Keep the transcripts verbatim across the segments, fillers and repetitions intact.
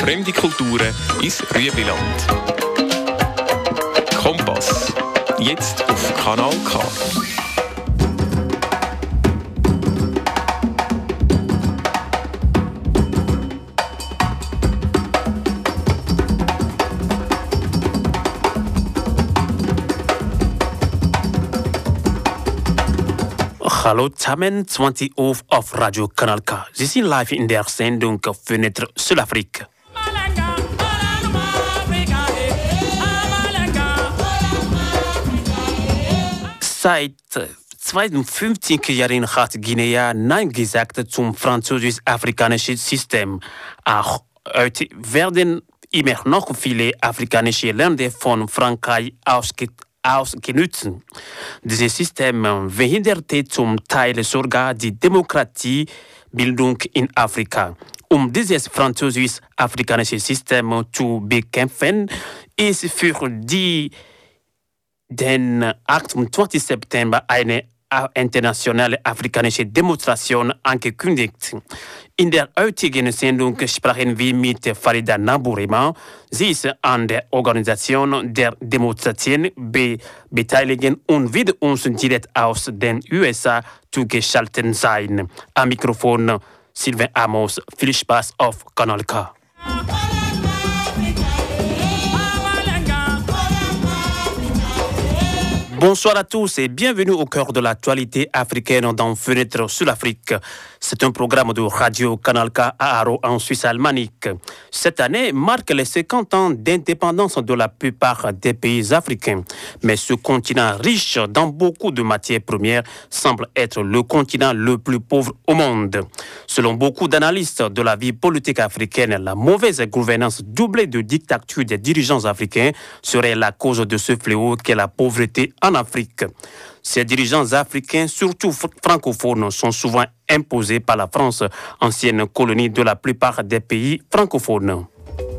fremde Kulturen ins Rüebliland. Kompass. Jetzt auf Kanal K. Hallo zusammen, zwanzig Uhr auf Radio Kanal K. Sie sind live in der Sendung Fenêtre sur l'Afrique. Seit zweiundfünfzig Jahren hat Guinea Nein gesagt zum französisch-afrikanischen System. Auch heute werden immer noch viele afrikanische Länder von Frankreich ausgetragen. ausgenutzt. Dieses System verhinderte zum Teil sogar die Demokratiebildung in Afrika. Um dieses französisch-afrikanische System zu bekämpfen, ist für die, den achtundzwanzigsten September eine internationale afrikanische Demonstration angekündigt. In der heutigen Sendung sprachen wir mit Farida Nabourema. Sie ist an der Organisation der Demonstration be- beteiligt und wird uns direkt aus den U S A zugeschaltet sein. Am Mikrofon Sylvain Amos. Viel Spaß auf Kanal K. Bonsoir à tous et bienvenue au cœur de l'actualité africaine dans Fenêtre sur l'Afrique. C'est un programme de Radio Kanal K à Haro en Suisse alémanique. Cette année marque les cinquante ans d'indépendance de la plupart des pays africains. Mais ce continent riche dans beaucoup de matières premières semble être le continent le plus pauvre au monde. Selon beaucoup d'analystes de la vie politique africaine, la mauvaise gouvernance doublée de dictature des dirigeants africains serait la cause de ce fléau qu'est la pauvreté en Afrique. Ces dirigeants africains, surtout francophones, sont souvent imposés par la France, ancienne colonie de la plupart des pays francophones.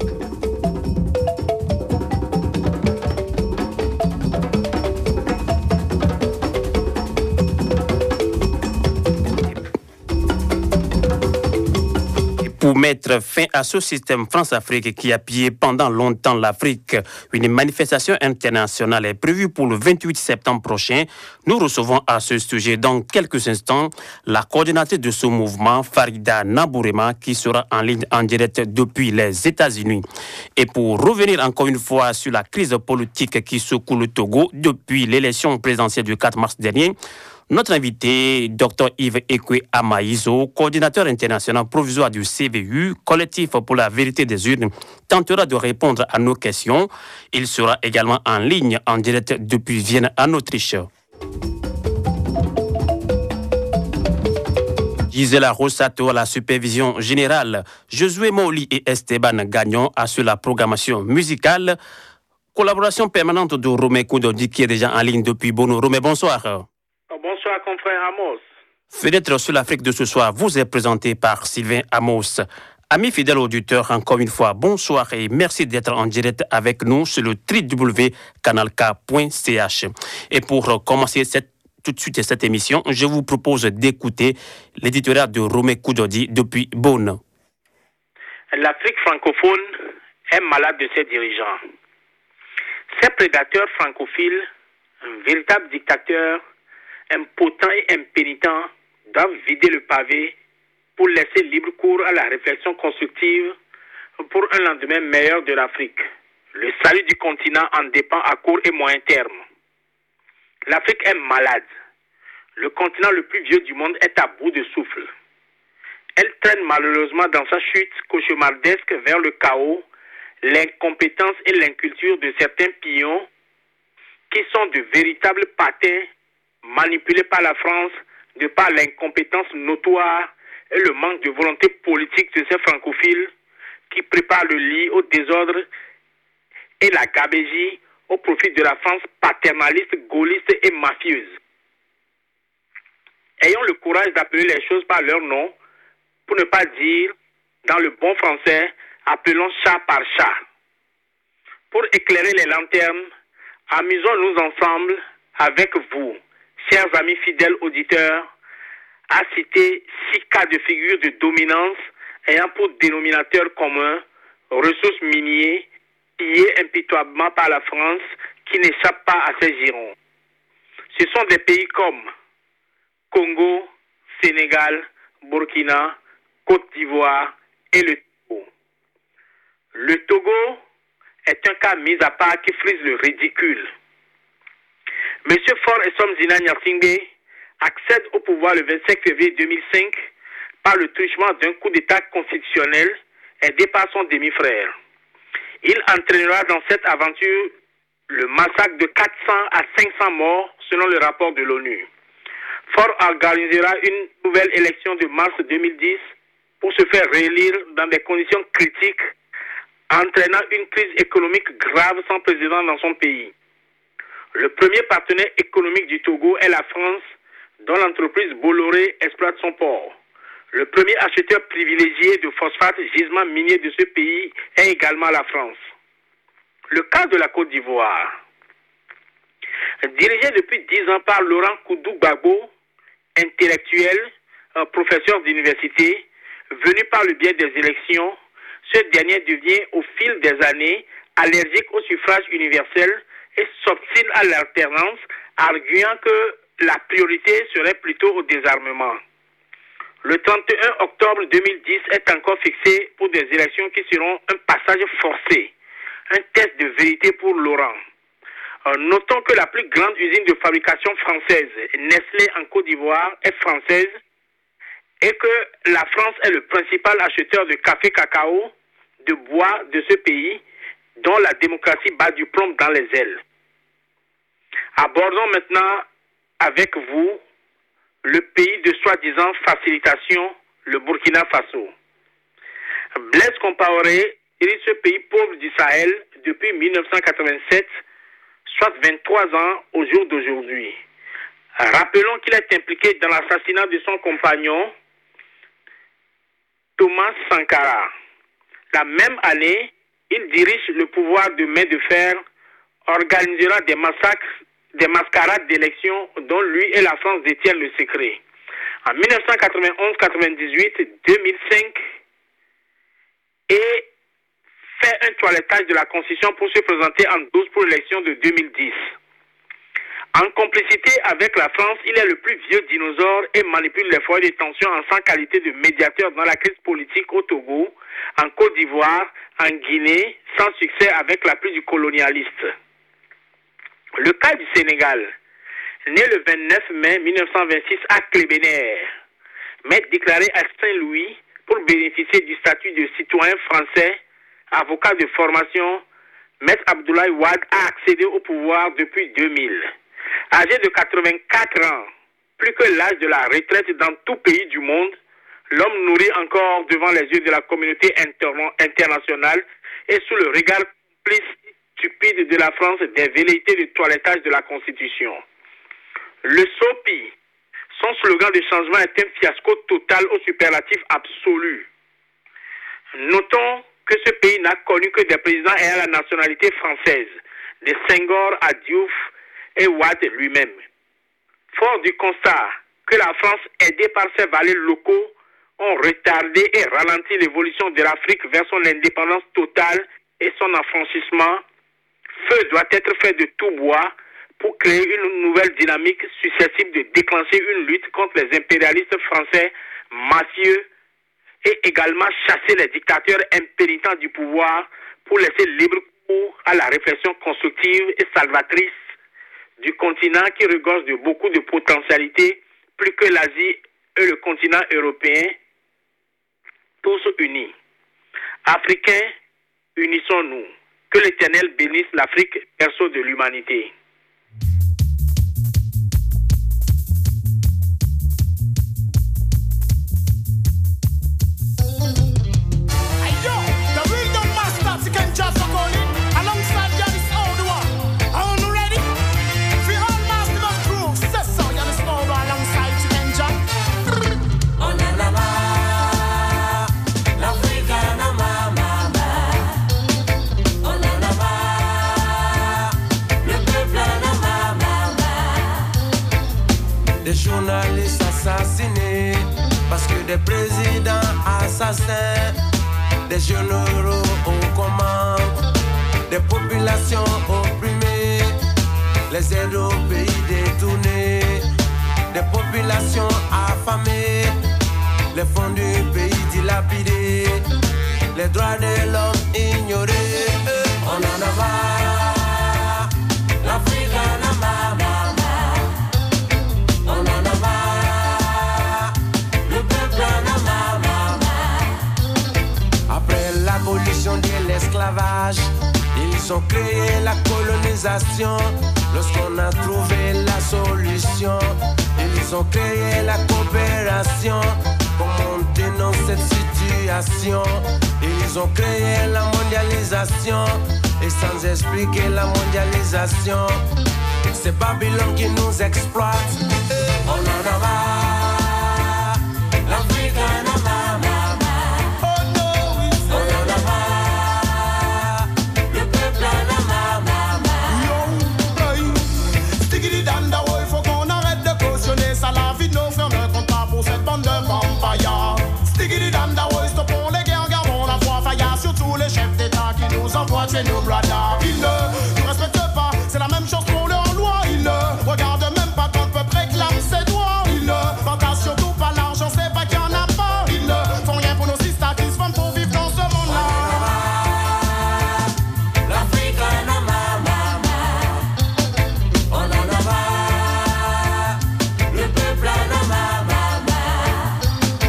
Pour mettre fin à ce système France-Afrique qui a pillé pendant longtemps l'Afrique, une manifestation internationale est prévue pour le vingt-huit septembre prochain. Nous recevons à ce sujet dans quelques instants la coordinatrice de ce mouvement, Farida Nabourema, qui sera en ligne en direct depuis les États-Unis. Et pour revenir encore une fois sur la crise politique qui secoue le Togo depuis l'élection présidentielle du quatre mars dernier, notre invité, Docteur Yves Ekwe Amaïzo, coordinateur international provisoire du C V U, collectif pour la vérité des urnes, tentera de répondre à nos questions. Il sera également en ligne en direct depuis Vienne en Autriche. Gisela Rossato à la supervision générale, Josué Moli et Esteban Gagnon assurent la programmation musicale. Collaboration permanente de Romé Koudodi qui est déjà en ligne depuis Bono. Romé, bonsoir. Bonsoir, confrère Amos. Fenêtre sur l'Afrique de ce soir vous est présenté par Sylvain Amos. Amis fidèles auditeurs, encore une fois, bonsoir et merci d'être en direct avec nous sur le w w w point canal k point c h. Et pour commencer cette, tout de suite cette émission, je vous propose d'écouter l'éditorial de Romé Koudodi depuis Beaune. L'Afrique francophone est malade de ses dirigeants. Ces prédateurs francophiles, un véritable dictateur, impotents et impénitents, doivent vider le pavé pour laisser libre cours à la réflexion constructive pour un lendemain meilleur de l'Afrique. Le salut du continent en dépend à court et moyen terme. L'Afrique est malade. Le continent le plus vieux du monde est à bout de souffle. Elle traîne malheureusement dans sa chute cauchemardesque vers le chaos, l'incompétence et l'inculture de certains pions qui sont de véritables patins manipulés par la France de par l'incompétence notoire et le manque de volonté politique de ces francophiles qui préparent le lit au désordre et la gabégie au profit de la France paternaliste, gaulliste et mafieuse. Ayons le courage d'appeler les choses par leur nom, pour ne pas dire, dans le bon français, appelons chat par chat. Pour éclairer les lanternes, amusons-nous ensemble avec vous, chers amis fidèles auditeurs, à citer six cas de figure de dominance ayant pour dénominateur commun ressources minières pillées impitoyablement par la France qui n'échappe pas à ses girons. Ce sont des pays comme Congo, Sénégal, Burkina, Côte d'Ivoire et le Togo. Le Togo est un cas mis à part qui frise le ridicule. M. Faure Essome-Zina Nyasingbe accède au pouvoir le vingt-cinq février deux mille cinq par le truchement d'un coup d'État constitutionnel aidé par son demi-frère. Il entraînera dans cette aventure le massacre de quatre cents à cinq cents morts selon le rapport de l'ONU. Faure organisera une nouvelle élection de mars deux mille dix pour se faire réélire dans des conditions critiques, entraînant une crise économique grave sans précédent dans son pays. Le premier partenaire économique du Togo est la France, dont l'entreprise Bolloré exploite son port. Le premier acheteur privilégié de phosphate, gisement minier de ce pays, est également la France. Le cas de la Côte d'Ivoire. Dirigé depuis dix ans par Laurent Koudou-Gbagbo, intellectuel, un professeur d'université, venu par le biais des élections, ce dernier devient au fil des années allergique au suffrage universel et s'obstine à l'alternance, arguant que la priorité serait plutôt au désarmement. Le trente et un octobre deux mille dix est encore fixé pour des élections qui seront un passage forcé, un test de vérité pour Laurent. Euh, notons que la plus grande usine de fabrication française, Nestlé en Côte d'Ivoire, est française et que la France est le principal acheteur de café cacao, de bois de ce pays, dont la démocratie bat du plomb dans les ailes. Abordons maintenant avec vous le pays de soi-disant facilitation, le Burkina Faso. Blaise Compaoré dirige ce pays pauvre du Sahel depuis mille neuf cent quatre-vingt-sept, soit vingt-trois ans au jour d'aujourd'hui. Rappelons qu'il est impliqué dans l'assassinat de son compagnon, Thomas Sankara. La même année, il dirige le pouvoir de main de fer, organisera des massacres, des mascarades d'élections dont lui et la France détiennent le secret. En mille neuf cent quatre-vingt-onze quatre-vingt-dix-huit, deux mille cinq, et fait un toilettage de la Constitution pour se présenter en douze pour l'élection de deux mille dix. En complicité avec la France, il est le plus vieux dinosaure et manipule les foyers de tension en sans qualité de médiateur dans la crise politique au Togo, en Côte d'Ivoire, en Guinée, sans succès avec l'appui du colonialiste. Le cas du Sénégal, né le vingt-neuf mai mille neuf cent vingt-six à Clébéner, mais déclaré à Saint-Louis pour bénéficier du statut de citoyen français, avocat de formation, Maître Abdoulaye Wade a accédé au pouvoir depuis deux mille. Âgé de quatre-vingt-quatre ans, plus que l'âge de la retraite dans tout pays du monde, l'homme nourrit encore devant les yeux de la communauté inter- internationale et sous le regard complice stupide de la France des velléités de toilettage de la Constitution. Le SOPI, son slogan de changement est un fiasco total au superlatif absolu. Notons que ce pays n'a connu que des présidents ayant la nationalité française, de Senghor à Diouf et Wade lui-même. Fort du constat que la France, aidée par ses valets locaux, ont retardé et ralenti l'évolution de l'Afrique vers son indépendance totale et son affranchissement, feu doit être fait de tout bois pour créer une nouvelle dynamique susceptible de déclencher une lutte contre les impérialistes français mafieux et également chasser les dictateurs impénitents du pouvoir pour laisser libre cours à la réflexion constructive et salvatrice du continent qui regorge de beaucoup de potentialités, plus que l'Asie et le continent européen, tous unis. Africains, unissons-nous. Que l'Éternel bénisse l'Afrique, berceau de l'humanité. Journalistes assassinés parce que des présidents assassins des généraux aux commandes, des populations opprimées, les aides aux pays détournés, des populations affamées, les fonds du pays dilapidés, les droits de l'homme ignorés. On en a marre, l'Afrique en a marre, marre. On en a marre, le peuple en a marre, marre, marre. Après l'abolition de l'esclavage, ils ont créé la colonisation. Lorsqu'on a trouvé la solution, ils ont créé la coopération pour monter dans cette situation. Ils ont créé la mondialisation et sans expliquer la mondialisation, c'est Babylone qui nous exploite. On en a marre, l'Afrique en a marre, marre, marre. Oh no, on en a marre, le peuple en a marre, marre, marre. Yo, sticky danda, il faut qu'on arrête de cautionner ça. La vie de nos frères ne compte pas pour cette bande de vampires. Sticky danda, stop pour les guerres, gardons la foi. Faillard sur tous les chefs d'État qui nous envoient tuer nos bladas. Ils ne nous respectent pas, c'est la même chose pour leur loi. Ils ne regardent même pas quand le peuple réclame ses droits. Ils ne partagent surtout pas l'argent, c'est pas qu'il y en a pas. Ils ne font rien pour nos sisters qui se font pour vivre dans ce monde-là. L'Afrique en a marre, marre, marre. On en a marre, le peuple en a marre, marre, marre.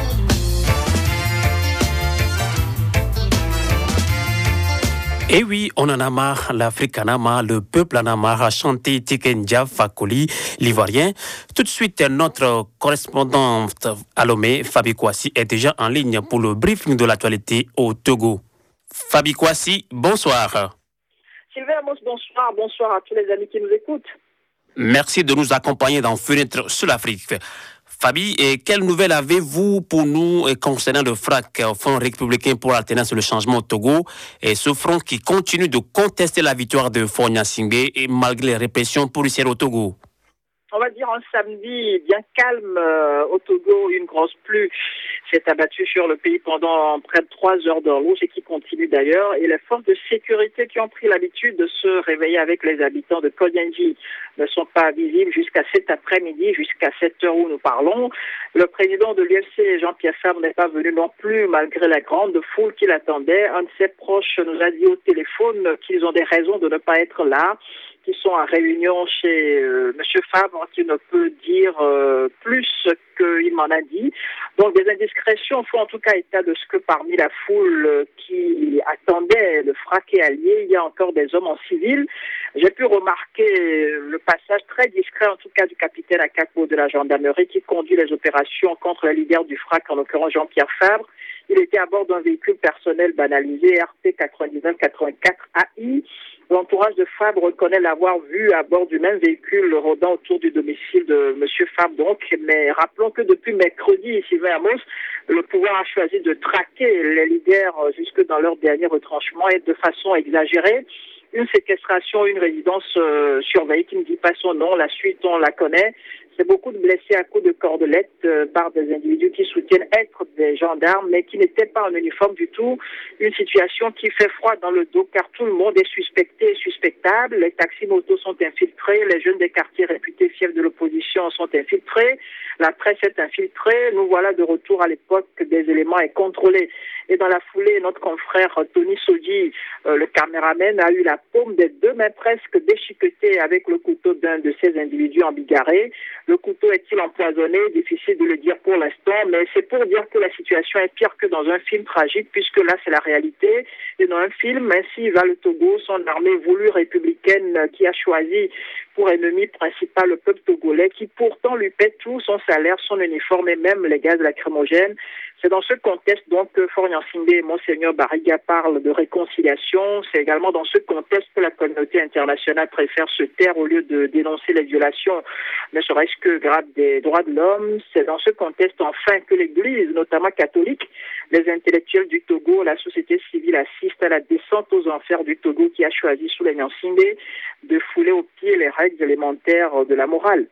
Et oui, on en a marre, l'Afrique en a marre, le peuple en a marre, a chanté Tikendia Fakoli, l'Ivoirien. Tout de suite, notre correspondante à Lomé, Fabi Kouassi, est déjà en ligne pour le briefing de l'actualité au Togo. Fabi Kouassi, bonsoir. Sylvain Amos, bonsoir. Bonsoir à tous les amis qui nous écoutent. Merci de nous accompagner dans Fenêtre sur l'Afrique. Fabi, et quelles nouvelles avez-vous pour nous concernant le F R A C, Front républicain pour l'alternance et le changement au Togo, et ce front qui continue de contester la victoire de Faure Gnassingbé et malgré les répressions policières au Togo? On va dire un samedi bien calme euh, au Togo, une grosse pluie s'est abattue sur le pays pendant près de trois heures d'horloge et qui continue d'ailleurs. Et les forces de sécurité qui ont pris l'habitude de se réveiller avec les habitants de Kodjenji ne sont pas visibles jusqu'à cet après-midi, jusqu'à cette heure où nous parlons. Le président de l'U F C, Jean-Pierre Fabre, n'est pas venu non plus malgré la grande foule qui l'attendait. Un de ses proches nous a dit au téléphone qu'ils ont des raisons de ne pas être là, qui sont en réunion chez euh, M. Fabre, qui ne peut dire euh, plus qu'il m'en a dit. Donc des indiscrétions font en tout cas état de ce que parmi la foule euh, qui attendait le F R A C et allié, il y a encore des hommes en civil. J'ai pu remarquer le passage très discret en tout cas du capitaine Akakpo de la gendarmerie qui conduit les opérations contre la leader du F R A C, en l'occurrence Jean-Pierre Fabre. Il était à bord d'un véhicule personnel banalisé R T quatre-vingt-dix-neuf quatre-vingt-quatre A I. L'entourage de Fabre reconnaît l'avoir vu à bord du même véhicule rôdant autour du domicile de M. Fabre. Donc, mais rappelons que depuis mercredi, Sylvain Amos, le pouvoir a choisi de traquer les leaders jusque dans leur dernier retranchement et de façon exagérée. Une séquestration, une résidence euh, surveillée qui ne dit pas son nom. La suite, on la connaît. C'est beaucoup de blessés à coups de cordelettes euh, par des individus qui soutiennent être des gendarmes, mais qui n'étaient pas en uniforme du tout. Une situation qui fait froid dans le dos, car tout le monde est suspecté et suspectable. Les taxis-motos sont infiltrés, les jeunes des quartiers réputés fiefs de l'opposition sont infiltrés, la presse est infiltrée. Nous voilà de retour à l'époque des éléments est contrôlés. Et dans la foulée, notre confrère Tony Sodi, euh, le caméraman, a eu la paume des deux mains presque déchiquetée avec le couteau d'un de ces individus en bigarré. Le couteau est-il empoisonné? Difficile de le dire pour l'instant, mais c'est pour dire que la situation est pire que dans un film tragique, puisque là, c'est la réalité. Et dans un film, ainsi va le Togo, son armée voulue républicaine qui a choisi pour ennemi principal le peuple togolais, qui pourtant lui paie tout, son salaire, son uniforme et même les gaz lacrymogènes. C'est dans ce contexte donc que Faure Gnassingbé et Monseigneur Barriga parlent de réconciliation. C'est également dans ce contexte que la communauté internationale préfère se taire au lieu de dénoncer les violations, ne serait-ce que graves des droits de l'homme. C'est dans ce contexte enfin que l'Église, notamment catholique, les intellectuels du Togo, la société civile assistent à la descente aux enfers du Togo qui a choisi sous les Gnassingbé de fouler aux pieds les règles élémentaires de la morale.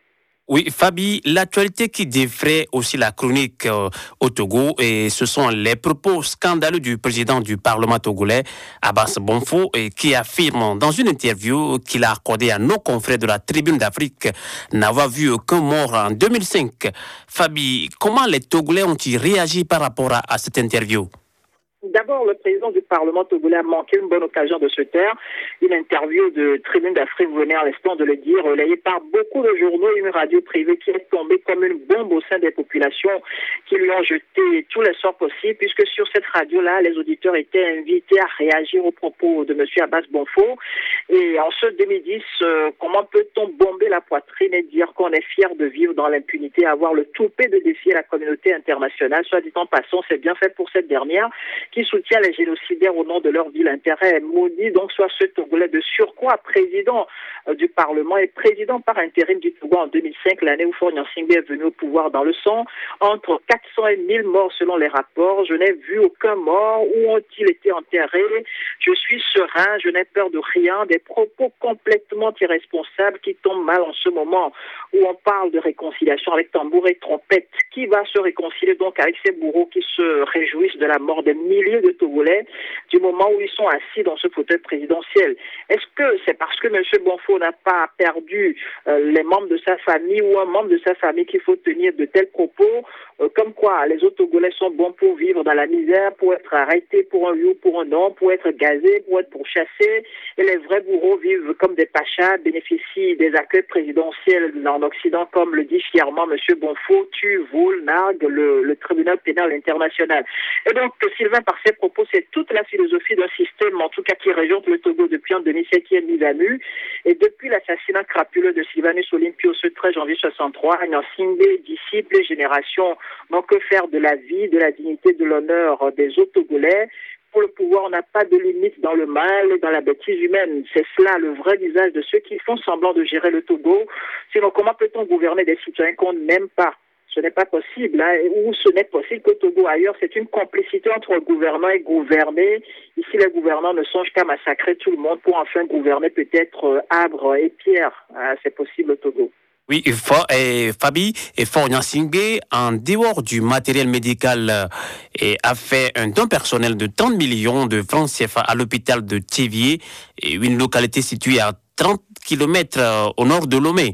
Oui, Fabi, l'actualité qui défraie aussi la chronique euh, au Togo, et ce sont les propos scandaleux du président du Parlement togolais, Abbas Bonfo, et qui affirme dans une interview qu'il a accordée à nos confrères de la Tribune d'Afrique n'avoir vu aucun mort en deux mille cinq. Fabi, comment les Togolais ont-ils réagi par rapport à, à cette interview? D'abord, le président du Parlement togolais a manqué une bonne occasion de se taire. Une interview de Tribune d'Afrique venait à l'instant de le dire, relayée par beaucoup de journaux et une radio privée qui est tombée comme une bombe au sein des populations qui lui ont jeté tous les sorts possibles, puisque sur cette radio-là, les auditeurs étaient invités à réagir aux propos de M. Abbas Bonfo. Et en ce deux mille dix, euh, comment peut-on bomber la poitrine et dire qu'on est fier de vivre dans l'impunité, avoir le toupet de défier la communauté internationale? Soit dit en passant, c'est bien fait pour cette dernière, qui soutient les génocidaires au nom de leur vil intérêt. Maudit donc soit ce Togolais de surcroît, président euh, du Parlement et président par intérim du Togo en deux mille cinq, l'année où Faure Gnassingbé est venu au pouvoir dans le sang. Entre quatre cents et mille morts selon les rapports. Je n'ai vu aucun mort. Où ont-ils été enterrés? Je suis serein, je n'ai peur de rien. Des propos complètement irresponsables qui tombent mal en ce moment où on parle de réconciliation avec tambour et trompette. Qui va se réconcilier donc avec ces bourreaux qui se réjouissent de la mort des milliers de Togolais du moment où ils sont assis dans ce fauteuil présidentiel? Est-ce que c'est parce que M. Bonfo n'a pas perdu euh, les membres de sa famille ou un membre de sa famille qu'il faut tenir de tels propos, euh, comme quoi les autres Togolais sont bons pour vivre dans la misère, pour être arrêtés pour un oui ou pour un non, pour être gazés, pour être pourchassés, et les vrais bourreaux vivent comme des pachas, bénéficient des accueils présidentiels en Occident, comme le dit fièrement M. Bonfo, tue, vole, nargue le, le tribunal pénal international. Et donc, Sylvain, par ses propos, c'est toute la philosophie d'un système, en tout cas qui régente le Togo depuis en deux mille sept, qui est mise à nu. Et depuis l'assassinat crapuleux de Sylvanus Olympio ce treize janvier soixante-trois, Gnassingbé, disciples et générations n'ont que faire de la vie, de la dignité, de l'honneur des autres Togolais. Pour le pouvoir, on n'a pas de limite dans le mal et dans la bêtise humaine. C'est cela le vrai visage de ceux qui font semblant de gérer le Togo. Sinon, comment peut-on gouverner des citoyens qu'on n'aime pas? Ce n'est pas possible, hein, ou ce n'est possible qu'au Togo. Ailleurs, c'est une complicité entre gouvernants et gouvernés. Ici, les gouvernants ne songent qu'à massacrer tout le monde pour enfin gouverner peut-être euh, Abre et Pierre. Ah, c'est possible au Togo. Oui, et, et Fabi et Faure Gnassingbé, en dehors du matériel médical, euh, et a fait un don personnel de trente millions de francs C F A à l'hôpital de Thiévié, une localité située à trente kilomètres euh, au nord de Lomé.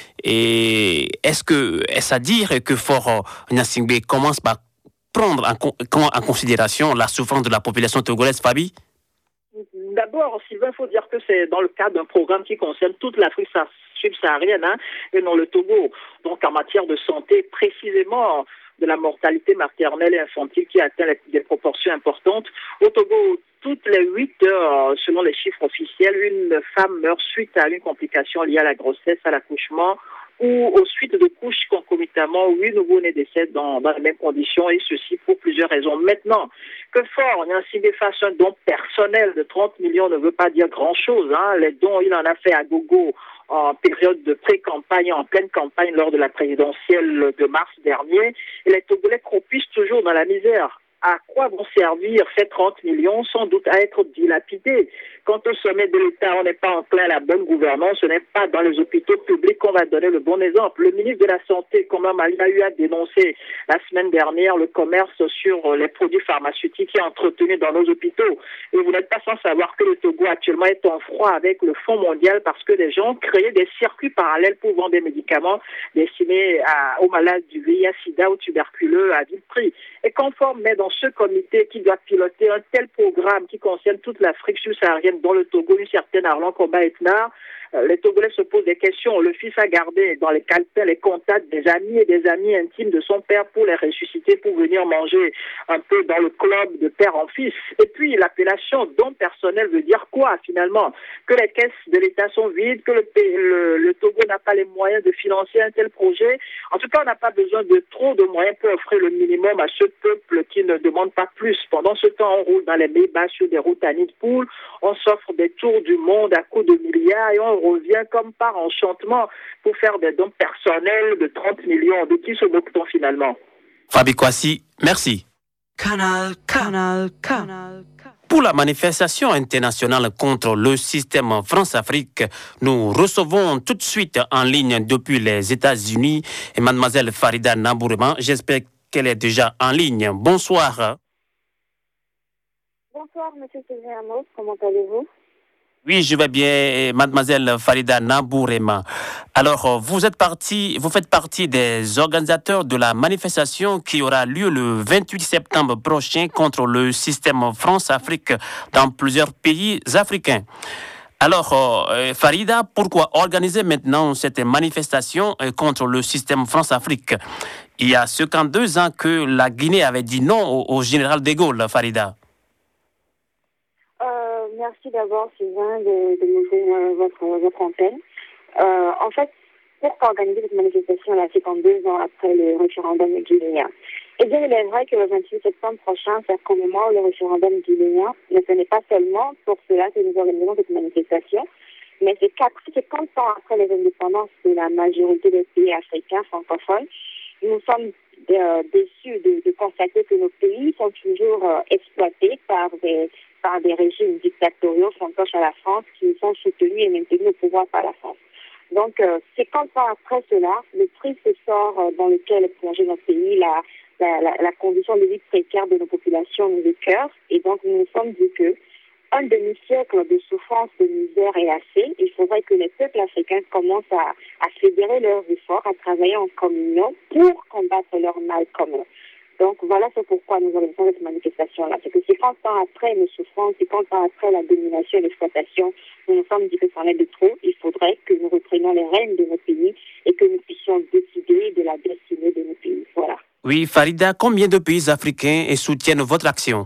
Et est-ce que est-ce à dire que Faure Gnassingbé commence par prendre en, en considération la souffrance de la population togolaise, Fabi? D'abord, Sylvain, il faut dire que c'est dans le cadre d'un programme qui concerne toute l'Afrique subsaharienne, hein, et non le Togo. Donc en matière de santé, précisément de la mortalité maternelle et infantile qui atteint des proportions importantes. Au Togo, toutes les huit heures, selon les chiffres officiels, une femme meurt suite à une complication liée à la grossesse, à l'accouchement, ou aux suites de couches concomitamment, huit nouveau-nés décèdent dans, dans les mêmes conditions, et ceci pour plusieurs raisons. Maintenant, que Faure Gnassingbé fasse un don personnel de trente millions ne veut pas dire grand-chose, hein. Les dons, il en a fait à gogo en période de pré-campagne, en pleine campagne lors de la présidentielle de mars dernier, et les Togolais croupissent toujours dans la misère. À quoi vont servir ces trente millions? Sans doute à être dilapidés. Quand au sommet de l'État, on n'est pas enclin à la bonne gouvernance, ce n'est pas dans les hôpitaux publics qu'on va donner le bon exemple. Le ministre de la Santé, comme Mali, a eu à dénoncer la semaine dernière le commerce sur les produits pharmaceutiques qui est entretenu dans nos hôpitaux. Et vous n'êtes pas sans savoir que le Togo actuellement est en froid avec le Fonds mondial parce que des gens créent des circuits parallèles pour vendre des médicaments destinés à, aux malades du V I H, SIDA ou tuberculeux à vil prix. Et conforme met dans ce comité qui doit piloter un tel programme qui concerne toute l'Afrique subsaharienne, dont le Togo, une certaine Arlan Komba-Etnar, les Togolais se posent des questions. Le fils a gardé dans les calepins les contacts des amis et des amis intimes de son père pour les ressusciter, pour venir manger un peu dans le club de père en fils. Et puis, l'appellation don personnel veut dire quoi, finalement? Que les caisses de l'État sont vides, que le, le, le Togo n'a pas les moyens de financer un tel projet. En tout cas, on n'a pas besoin de trop de moyens pour offrir le minimum à ce peuple qui ne demande pas plus. Pendant ce temps, on roule dans les Maybach sur des routes à nid de poule, on s'offre des tours du monde à coups de milliards et on revient comme par enchantement pour faire des dons personnels de trente millions. De qui se moque-t-on finalement? Fabi Kwasi, merci. Canal K. Canal K. pour la manifestation internationale contre le système France-Afrique, nous recevons tout de suite en ligne depuis les États-Unis mademoiselle Farida Nabourema. J'espère qu'elle est déjà en ligne. Bonsoir. Bonsoir, monsieur Sylvain Amos. Comment allez-vous? Oui, je vais bien, mademoiselle Farida Nabourema. Alors, vous êtes partie, vous faites partie des organisateurs de la manifestation qui aura lieu le vingt-huit septembre prochain contre le système France-Afrique dans plusieurs pays africains. Alors, euh, Farida, pourquoi organiser maintenant cette manifestation euh, contre le système France-Afrique? Il y a cinquante-deux ans que la Guinée avait dit non au, au général de Gaulle, Farida. Euh, merci d'abord, Sylvain, de, de m'ouvrir euh, votre, votre antenne. Euh, en fait, pourquoi organiser cette manifestation là, cinquante-deux ans après le référendum guinéen? Eh bien, il est vrai que le vingt-huit septembre prochain, ça commémore le référendum guinéen, mais ce n'est pas seulement pour cela que nous organisons cette manifestation, mais c'est cinquante ans après les indépendances de la majorité des pays africains francophones. Nous sommes euh, déçus de, de constater que nos pays sont toujours euh, exploités par des par des régimes dictatoriaux fantoches à la France qui sont soutenus et maintenus au pouvoir par la France. Donc, euh, cinquante ans après cela, le triste sort euh, dans lequel est plongé notre pays, la, la, la, la condition de vie précaire de nos populations nous écœure. Et donc, nous nous sommes dit que un demi-siècle de souffrance, de misère est assez. Il faudrait que les peuples africains commencent à, à fédérer leurs efforts, à travailler en communion pour combattre leur mal commun. Donc voilà, c'est pourquoi nous organisons cette manifestation-là. C'est que cinquante ans après nos souffrances, cinquante ans après la domination et l'exploitation, nous nous sommes dit que c'en est de trop. Il faudrait que nous reprenions les rênes de nos pays et que nous puissions décider de la destinée de nos pays. Voilà. Oui, Farida, combien de pays africains soutiennent votre action?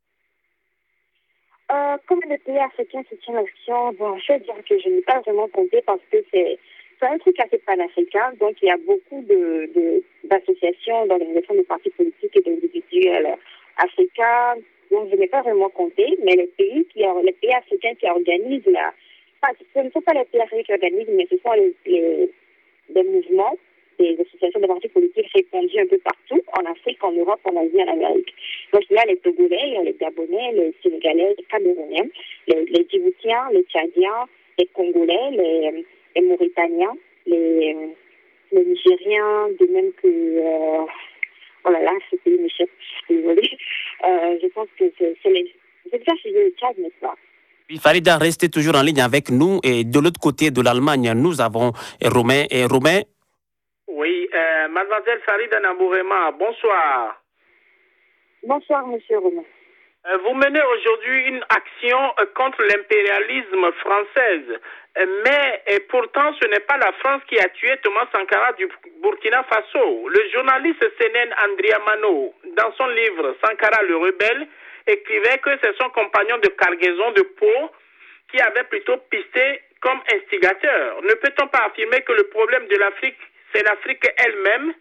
Euh, combien de pays africains soutiennent l'action? Bon, je veux dire que je n'ai pas vraiment compté parce que c'est... C'est un truc assez panafricain, donc il y a beaucoup de, de, d'associations, d'organisations de partis politiques et d'individuels africains, donc je n'ai pas vraiment compté, mais les pays qui les pays africains qui organisent la, enfin, ce ne sont pas les pays africains qui organisent, mais ce sont les, les des mouvements, des associations de partis politiques répandus un peu partout, en Afrique, en Europe, en Asie, en Amérique. Donc il y a les Togolais, il y a les Gabonais, les Sénégalais, les Camerounais, les, les Djiboutiens, les Tchadiens, les Congolais, les les Mauritaniens, les, les Nigériens, de même que... Euh, oh là là, ce pays m'échappe, je suis désolée. Euh, je pense que c'est, c'est les... C'est déjà chez le Tchad, n'est-ce pas? Oui, Farida, restez toujours en ligne avec nous. Et de l'autre côté de l'Allemagne, nous avons Romain. Et Romain? Oui, euh, mademoiselle Farida Nabourema, bonsoir. Bonsoir, monsieur Romain. Euh, vous menez aujourd'hui une action euh, contre l'impérialisme français. Euh, mais et pourtant, ce n'est pas la France qui a tué Thomas Sankara du Burkina Faso. Le journaliste C N N Andrea Mano, dans son livre Sankara le rebelle, écrivait que c'est son compagnon de cargaison de Pau qui avait plutôt pisté comme instigateur. Ne peut-on pas affirmer que le problème de l'Afrique, c'est l'Afrique elle-même?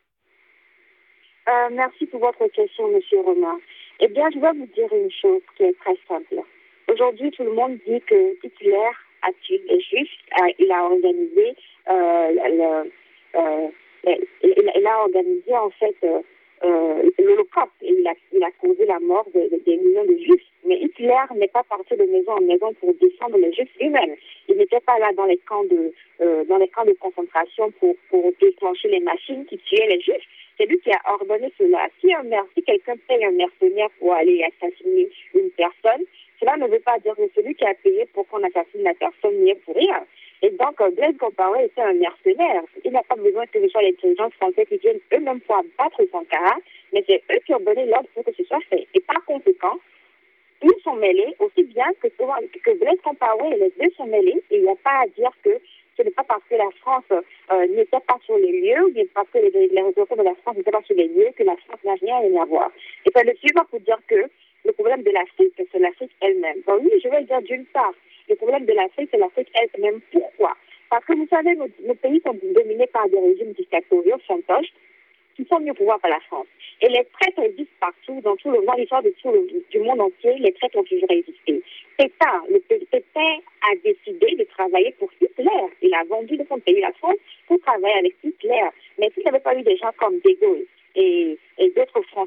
euh, Merci pour votre question, monsieur Romain. Eh bien, je vais vous dire une chose qui est très simple. Aujourd'hui, tout le monde dit que Hitler a tué les Juifs. Il a organisé, euh, le, euh, il, il a organisé en fait euh, euh, l'Holocauste et il a, il a causé la mort de, de, des millions de Juifs. Mais Hitler n'est pas parti de maison en maison pour défendre les Juifs lui-même. Il n'était pas là dans les camps de, euh, dans les camps de concentration pour, pour déclencher les machines qui tuaient les Juifs. C'est lui qui a ordonné cela. Si, un, si quelqu'un paye un mercenaire pour aller assassiner une personne, cela ne veut pas dire que celui qui a payé pour qu'on assassine la personne n'y est pour rien. Et donc, Blaise Compaoré était un mercenaire. Il n'a pas besoin que ce soit les dirigeants français qui viennent eux-mêmes pour abattre Sankara, mais c'est eux qui ont donné l'ordre pour que ce soit fait. Et par conséquent, ils sont mêlés, aussi bien que, que Blaise Compaoré et les deux sont mêlés, et il n'y a pas à dire que ce n'est pas parce que la France euh, n'était pas sur les lieux, ou bien parce que les, les ressortissants de la France n'étaient pas sur les lieux, que la France n'a rien à voir. Et ça ne suffit pas pour dire que le problème de l'Afrique, c'est l'Afrique elle-même. Bon, oui, je vais dire d'une part, le problème de l'Afrique, c'est l'Afrique elle-même. Pourquoi? Parce que vous savez, nos, nos pays sont dominés par des régimes dictatoriaux, fantoches, qui sont mis au pouvoir par la France. Et les traîtres existent partout, dans tout le monde, l'histoire de tout le, du monde entier, les traîtres ont toujours existé. Pétain, le Pétain a décidé de travailler pour Hitler. Il a vendu de son pays, la France, pour travailler avec Hitler. Mais s'il n'y avait pas eu des gens comme De Gaulle et, et d'autres Français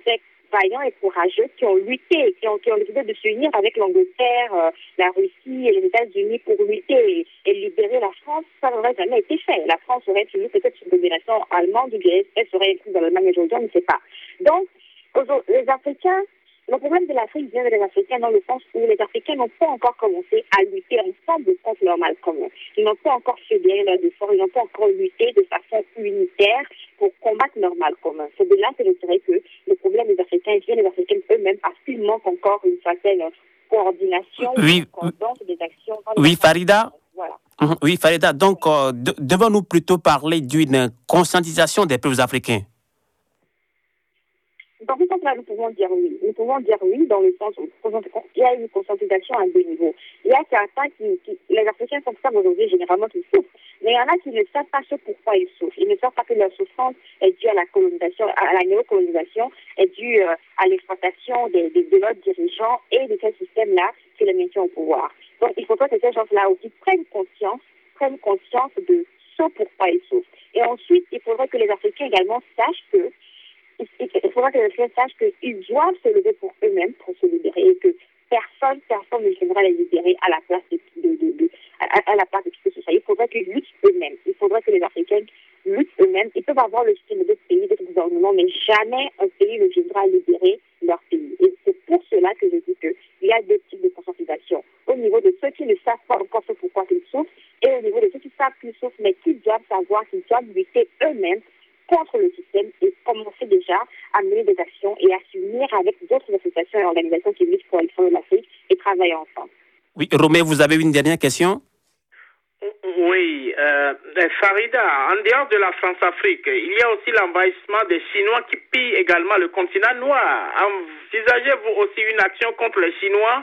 vaillants et courageux qui ont lutté, qui ont, qui ont décidé de s'unir avec l'Angleterre, euh, la Russie et les États-Unis pour lutter et, et libérer la France, ça n'aurait jamais été fait. La France aurait tenu peut-être sous domination allemande, ou bien elle serait incluse dans l'Allemagne aujourd'hui, on ne sait pas. Donc, les Africains, le problème de l'Afrique vient des Africains dans le sens où les Africains n'ont pas encore commencé à lutter ensemble contre leur mal commun. Ils n'ont pas encore fédéré leurs efforts, ils n'ont pas encore lutté de façon unitaire pour combattre leur mal commun. C'est de là que je dirais que le problème des Africains vient des Africains eux-mêmes parce qu'il manque encore une certaine coordination, oui, une coordination des actions. Oui, Farida. Voilà. Oui, Farida. Donc, euh, de, devons-nous plutôt parler d'une conscientisation des peuples africains? Dans ce sens-là, nous pouvons dire oui. Nous pouvons dire oui dans le sens où il y a une conscientisation à deux niveaux. Il y a certains qui, qui les Africains sont ça aujourd'hui généralement qui souffrent, mais il y en a qui ne savent pas ce pourquoi ils souffrent. Ils ne savent pas que leur souffrance est due à la colonisation, à la néocolonisation, est due euh, à l'exploitation de, de, de leurs dirigeants et de ce système-là qui les maintient au pouvoir. Donc, il faudrait que ces gens-là aussi prennent conscience, prennent conscience de ce pourquoi ils souffrent. Et ensuite, il faudrait que les Africains également sachent que il faudra que les Africains sachent qu'ils doivent se lever pour eux-mêmes, pour se libérer, et que personne, personne ne viendra les libérer à la place de, de, de, de à, à la place de tout ça. Il faudrait qu'ils luttent eux-mêmes. Il faudrait que les Africains luttent eux-mêmes. Ils peuvent avoir le système d'autres pays, d'autres gouvernements, mais jamais un pays ne viendra libérer leur pays. Et c'est pour cela que je dis qu'il y a deux types de conscientisation. Au niveau de ceux qui ne savent pas encore ce pourquoi ils souffrent, et au niveau de ceux qui savent qu'ils souffrent, mais qui doivent savoir qu'ils doivent lutter eux-mêmes contre le système et commencer déjà à mener des actions et à s'unir avec d'autres associations et organisations qui luttent pour les fonds de l'Afrique et travailler ensemble. Oui, Romé, vous avez une dernière question? Oui, euh, Farida, en dehors de la France-Afrique, il y a aussi l'envahissement des Chinois qui pillent également le continent noir. Envisagez-vous aussi une action contre les Chinois?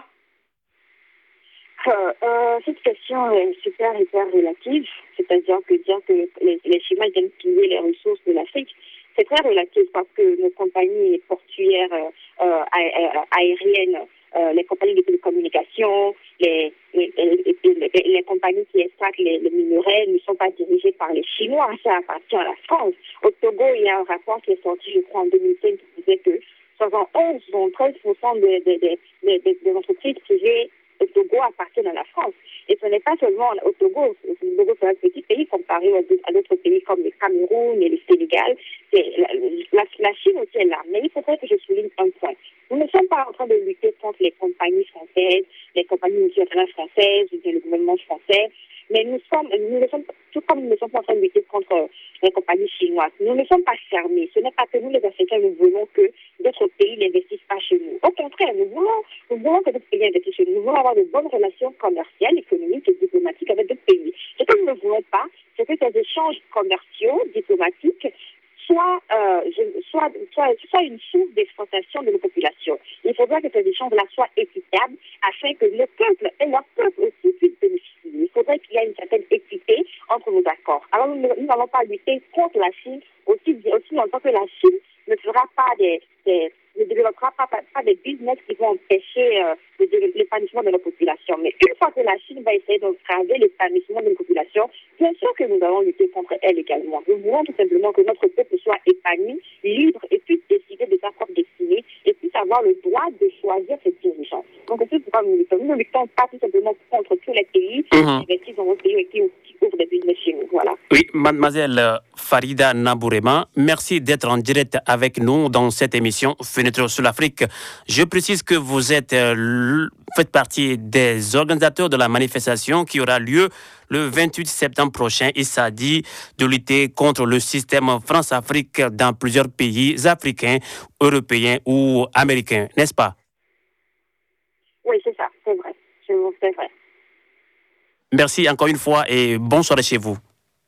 Euh, euh, cette question est super, hyper relative. C'est-à-dire que dire que les, les Chinois viennent piller les ressources de l'Afrique, c'est très relatif parce que nos compagnies portuaires euh, aériennes, euh, les compagnies de télécommunications, les, les, les, les, les compagnies qui exploitent les, les minerais ne sont pas dirigées par les Chinois. Ça appartient à la France. Au Togo, il y a un rapport qui est sorti, je crois, en deux mille cinq qui disait que soixante-onze, soixante-treize pour cent des de, de, de, de, de entreprises privées au Togo appartiennent à la France. Et ce n'est pas seulement au Togo. Le Togo, c'est un petit pays comparé à d'autres pays comme le Cameroun et le Sénégal. La, la, la Chine aussi est là. Mais il faudrait que je souligne un point. Nous ne sommes pas en train de lutter contre les compagnies françaises, les compagnies multinationales françaises ou bien le gouvernement français. Mais nous sommes, nous ne sommes, tout comme nous ne sommes pas en train de lutter contre les compagnies chinoises. Nous ne sommes pas fermés. Ce n'est pas que nous, les Africains, nous voulons que d'autres pays n'investissent pas chez nous. Au contraire, nous voulons, nous voulons que d'autres pays investissent chez nous. Nous voulons avoir de bonnes relations commerciales, économiques et diplomatiques avec d'autres pays. Ce que nous ne voulons pas, c'est que ces échanges commerciaux, diplomatiques, soit, euh, soit, soit, soit une source d'exploitation de nos populations. Il faudra que ces échanges-là soient équitables afin que le peuple et leur peuple aussi puissent bénéficier. Il faudrait qu'il y ait une certaine équité entre nos accords. Alors nous n'allons pas lutter contre la Chine aussi, aussi longtemps que la Chine ne fera pas des, des ne développera pas, pas, pas des business qui vont empêcher euh, l'épanouissement de la population. Mais une fois que la Chine va essayer d'entraver l'épanouissement de la population, bien sûr que nous allons lutter contre elle également. Nous voulons tout simplement que notre peuple soit épanoui, libre et puisse décider de sa propre destinée et puisse avoir le droit de choisir ses dirigeants. Donc c'est pourquoi nous luttons. Nous ne luttons pas tout simplement contre tous les pays qui Mm-hmm. investissent dans nos pays et qui, qui ouvrent des business chez nous. Voilà. Oui, mademoiselle Farida Nabourema, merci d'être en direct avec nous dans cette émission Fenêtre sur l'Afrique. Je précise que vous êtes, euh, faites partie des organisateurs de la manifestation qui aura lieu le vingt-huit septembre prochain. Il s'agit de lutter contre le système France-Afrique dans plusieurs pays africains, européens ou américains, n'est-ce pas? Oui, c'est ça, c'est vrai. C'est vrai. Merci encore une fois et bonne soirée chez vous.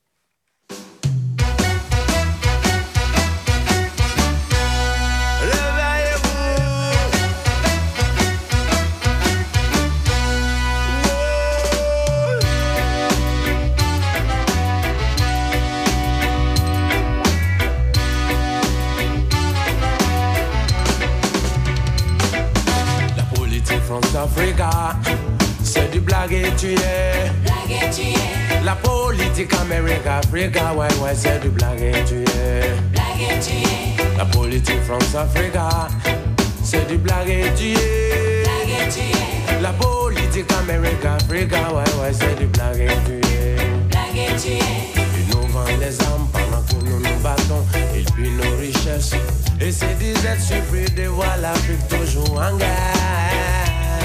La politique France-Africa, c'est du blague et tu es. La politique Amérique-Africa, ouais, ouais, c'est du blague et tu es. La politique France-Africa, c'est du blague et tuer. La politique Amérique, Africa, ouais, ouais, c'est du blague et tuer. Ils nous vendent les armes pendant que nous nous battons, et puis nos richesses. Et ces dizaines surpris de voir l'Afrique toujours en guerre.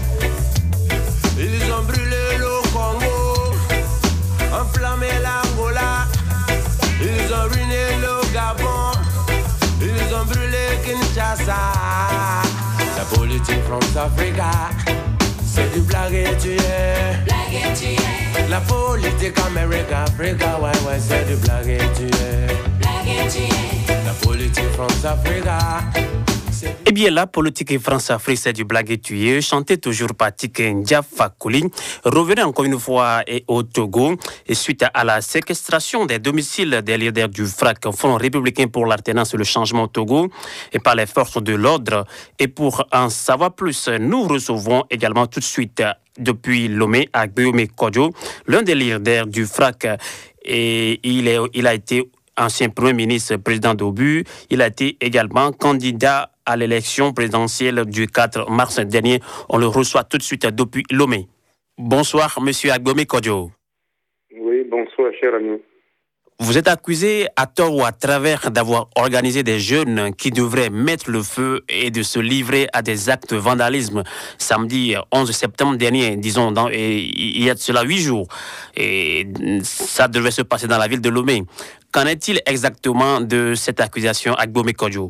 Ils ont brûlé le Congo, enflammé l'Angola. Ils ont ruiné le Gabon, ils ont brûlé Kinshasa. La politique France-Africa, c'est du blague et tuer. La politique Amérique-Africa, ouais, ouais, c'est du blague et tuer. La politique France-Africa. Eh bien, la politique France-Afrique, c'est du blague et tuer, chanté toujours par Tiken Jah Fakoly, revenu encore une fois et au Togo, et suite à la séquestration des domiciles des leaders du F R A C, Front républicain pour l'alternance et le changement au Togo, et par les forces de l'ordre. Et pour en savoir plus, nous recevons également tout de suite, depuis Lomé, à Agbéomé Kodjo, l'un des leaders du F R A C, et il, est, il a été ancien Premier ministre, président d'Obu. Il a été également candidat à l'élection présidentielle du quatre mars dernier. On le reçoit tout de suite depuis Lomé. Bonsoir, monsieur Agbéomé Kodjo. Oui, bonsoir, cher ami. Vous êtes accusé à tort ou à travers d'avoir organisé des jeunes qui devraient mettre le feu et de se livrer à des actes de vandalisme samedi onze septembre dernier, disons, dans, et, il y a de cela huit jours. Et ça devait se passer dans la ville de Lomé. Qu'en est-il exactement de cette accusation, Agbéomé Kodjo?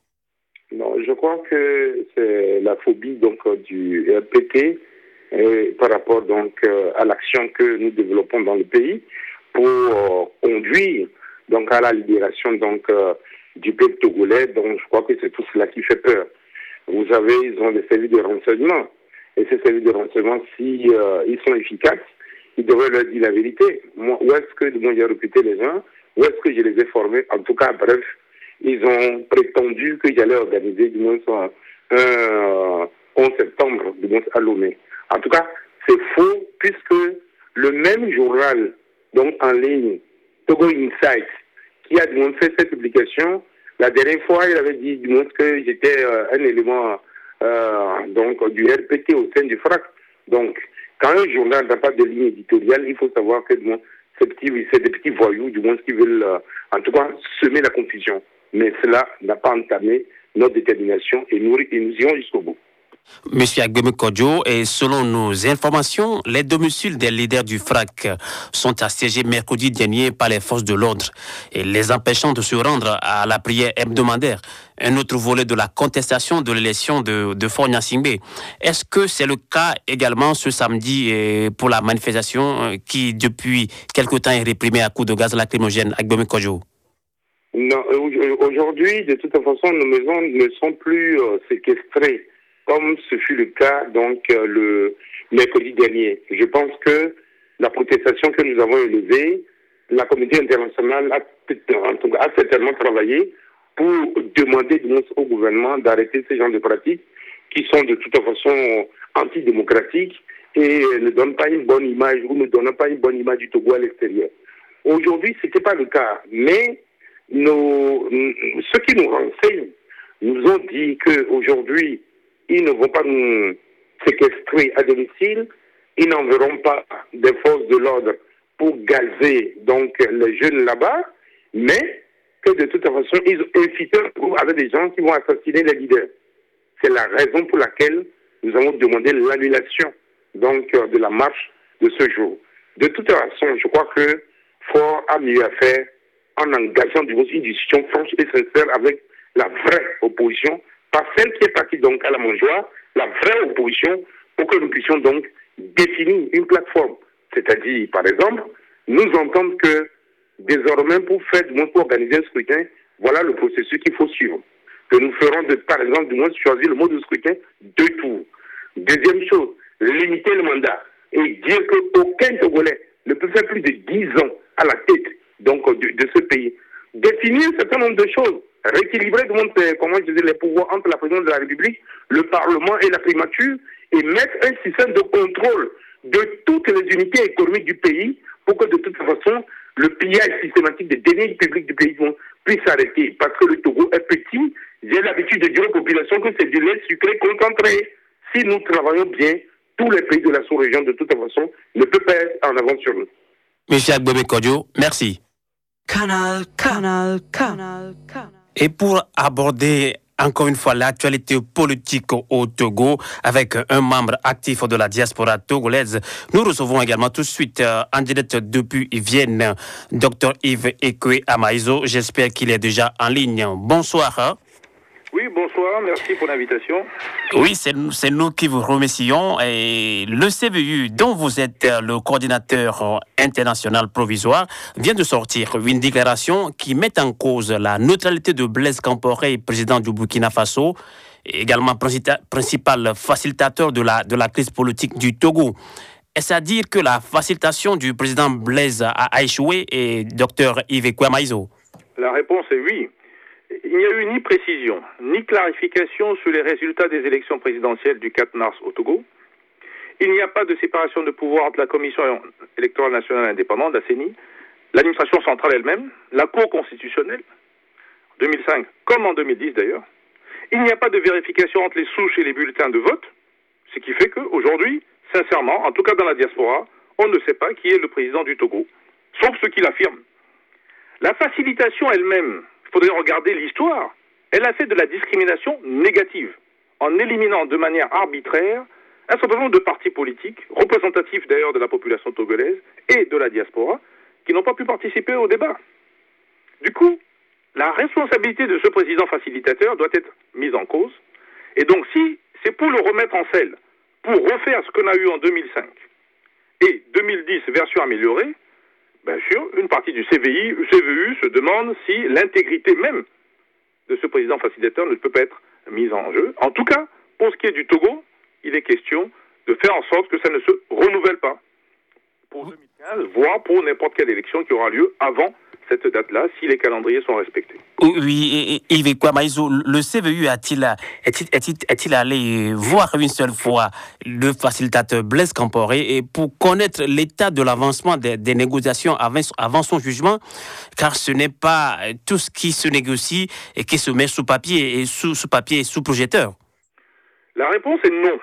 Non, je crois que c'est la phobie donc du R P T et par rapport donc à l'action que nous développons dans le pays pour euh, conduire donc à la libération donc euh, du peuple togolais. Donc je crois que c'est tout cela qui fait peur. Vous savez, ils ont des services de renseignement et ces services de renseignement, si euh, ils sont efficaces, ils devraient leur dire la vérité. Moi, où est-ce que moi, j'ai recruté les gens? Où est-ce que je les ai formés? En tout cas, bref, ils ont prétendu que j'allais organiser du moins un euh, onze septembre du moins à Lomé. En tout cas, c'est faux puisque le même journal donc en ligne, Togo Insight, qui a fait cette publication, la dernière fois, il avait dit du moins que j'étais euh, un élément euh, donc du R P T au sein du F R A C. Donc, quand un journal n'a pas de ligne éditoriale, il faut savoir que du moins, c'est, petits, c'est des petits voyous, du moins, qui veulent, euh, en tout cas, semer la confusion. Mais cela n'a pas entamé notre détermination et nous, et nous irons jusqu'au bout. Monsieur Agbéomé Kodjo, et selon nos informations, les domiciles des leaders du F R A C sont assiégés mercredi dernier par les forces de l'ordre et les empêchant de se rendre à la prière hebdomadaire. Un autre volet de la contestation de l'élection de, de Faure Gnassingbé. Est-ce que c'est le cas également ce samedi pour la manifestation qui, depuis quelque temps, est réprimée à coups de gaz lacrymogène? Agbéomé Kodjo. Non, aujourd'hui, de toute façon, nos maisons ne sont plus euh, séquestrées, comme ce fut le cas donc euh, le mercredi dernier. Je pense que la protestation que nous avons élevée, la communauté internationale a, en tout cas, a certainement travaillé pour demander au gouvernement d'arrêter ce genre de pratiques qui sont de toute façon antidémocratiques et ne donnent pas une bonne image ou ne donnent pas une bonne image du Togo à l'extérieur. Aujourd'hui, ce n'était pas le cas, mais nos, ceux qui nous renseignent nous ont dit qu'aujourd'hui, ils ne vont pas nous séquestrer à domicile, ils n'enverront pas des forces de l'ordre pour gazer donc les jeunes là-bas, mais que de toute façon, ils ont incité un groupe avec des gens qui vont assassiner les leaders. C'est la raison pour laquelle nous avons demandé l'annulation donc de la marche de ce jour. De toute façon, je crois que Faure a mieux à faire en engageant une discussion franche et sincère avec la vraie opposition, pas celle qui est partie donc à la mangeoire, la vraie opposition, pour que nous puissions donc définir une plateforme. C'est-à-dire, par exemple, nous entendre que désormais, pour faire du moins pour organiser un scrutin, voilà le processus qu'il faut suivre. Que nous ferons, de, par exemple, du moins choisir le mode de scrutin deux tours. Deuxième chose, limiter le mandat et dire qu'aucun Togolais ne peut faire plus de dix ans à la tête donc, de, de ce pays. Définir un certain nombre de choses, rééquilibrer du monde, comment je dis, les pouvoirs entre la présidence de la République, le Parlement et la primature, et mettre un système de contrôle de toutes les unités économiques du pays pour que de toute façon, le pillage systématique des deniers publics du pays puisse s'arrêter. Parce que le Togo est petit J'ai l'habitude de dire aux populations que c'est du lait sucré concentré. Si nous travaillons bien, tous les pays de la sous-région, de toute façon, ne peuvent pas être en avance sur nous. Monsieur Agbebe Kodjo, merci. Canal, Canal, Canal, Canal. Et pour aborder encore une fois l'actualité politique au Togo avec un membre actif de la diaspora togolaise, nous recevons également tout de suite euh, en direct depuis Vienne, Dr Yves Ekwe Amaïzo. J'espère qu'il est déjà en ligne. Bonsoir. Oui, bonsoir, merci pour l'invitation. Oui, c'est, c'est nous qui vous remercions. Et le C V U, dont vous êtes le coordinateur international provisoire, vient de sortir une déclaration qui met en cause la neutralité de Blaise Compaoré, président du Burkina Faso, et également principal facilitateur de la, de la crise politique du Togo. Est-ce à dire que la facilitation du président Blaise a, a échoué, et docteur Yves Ekwe Amaïzo? La réponse est oui. Il n'y a eu ni précision, ni clarification sur les résultats des élections présidentielles du quatre mars au Togo. Il n'y a pas de séparation de pouvoir entre la Commission électorale nationale indépendante, la C E N I, l'administration centrale elle-même, la Cour constitutionnelle, en deux mille cinq comme en deux mille dix d'ailleurs. Il n'y a pas de vérification entre les souches et les bulletins de vote, ce qui fait qu'aujourd'hui, sincèrement, en tout cas dans la diaspora, on ne sait pas qui est le président du Togo, sauf ceux qui l'affirment. La facilitation elle-même, il faudrait regarder l'histoire. Elle a fait de la discrimination négative, en éliminant de manière arbitraire un certain nombre de partis politiques, représentatifs d'ailleurs de la population togolaise et de la diaspora, qui n'ont pas pu participer au débat. Du coup, la responsabilité de ce président facilitateur doit être mise en cause. Et donc, si c'est pour le remettre en selle, pour refaire ce qu'on a eu en deux mille cinq et deux mille dix, version améliorée, bien sûr, une partie du C V I, C V U se demande si l'intégrité même de ce président facilitateur ne peut pas être mise en jeu. En tout cas, pour ce qui est du Togo, il est question de faire en sorte que ça ne se renouvelle pas pour deux mille quinze, voire pour n'importe quelle élection qui aura lieu avant cette date-là, si les calendriers sont respectés. Oui, et Yves Ekwe Amaïzo, le C V U a-t-il, est-il, est-il, est-il allé voir une seule fois le facilitateur Blaise Compaoré et pour connaître l'état de l'avancement des, des négociations avant, avant son jugement, car ce n'est pas tout ce qui se négocie et qui se met sous papier et sous, sous papier et sous projecteur? La réponse est non.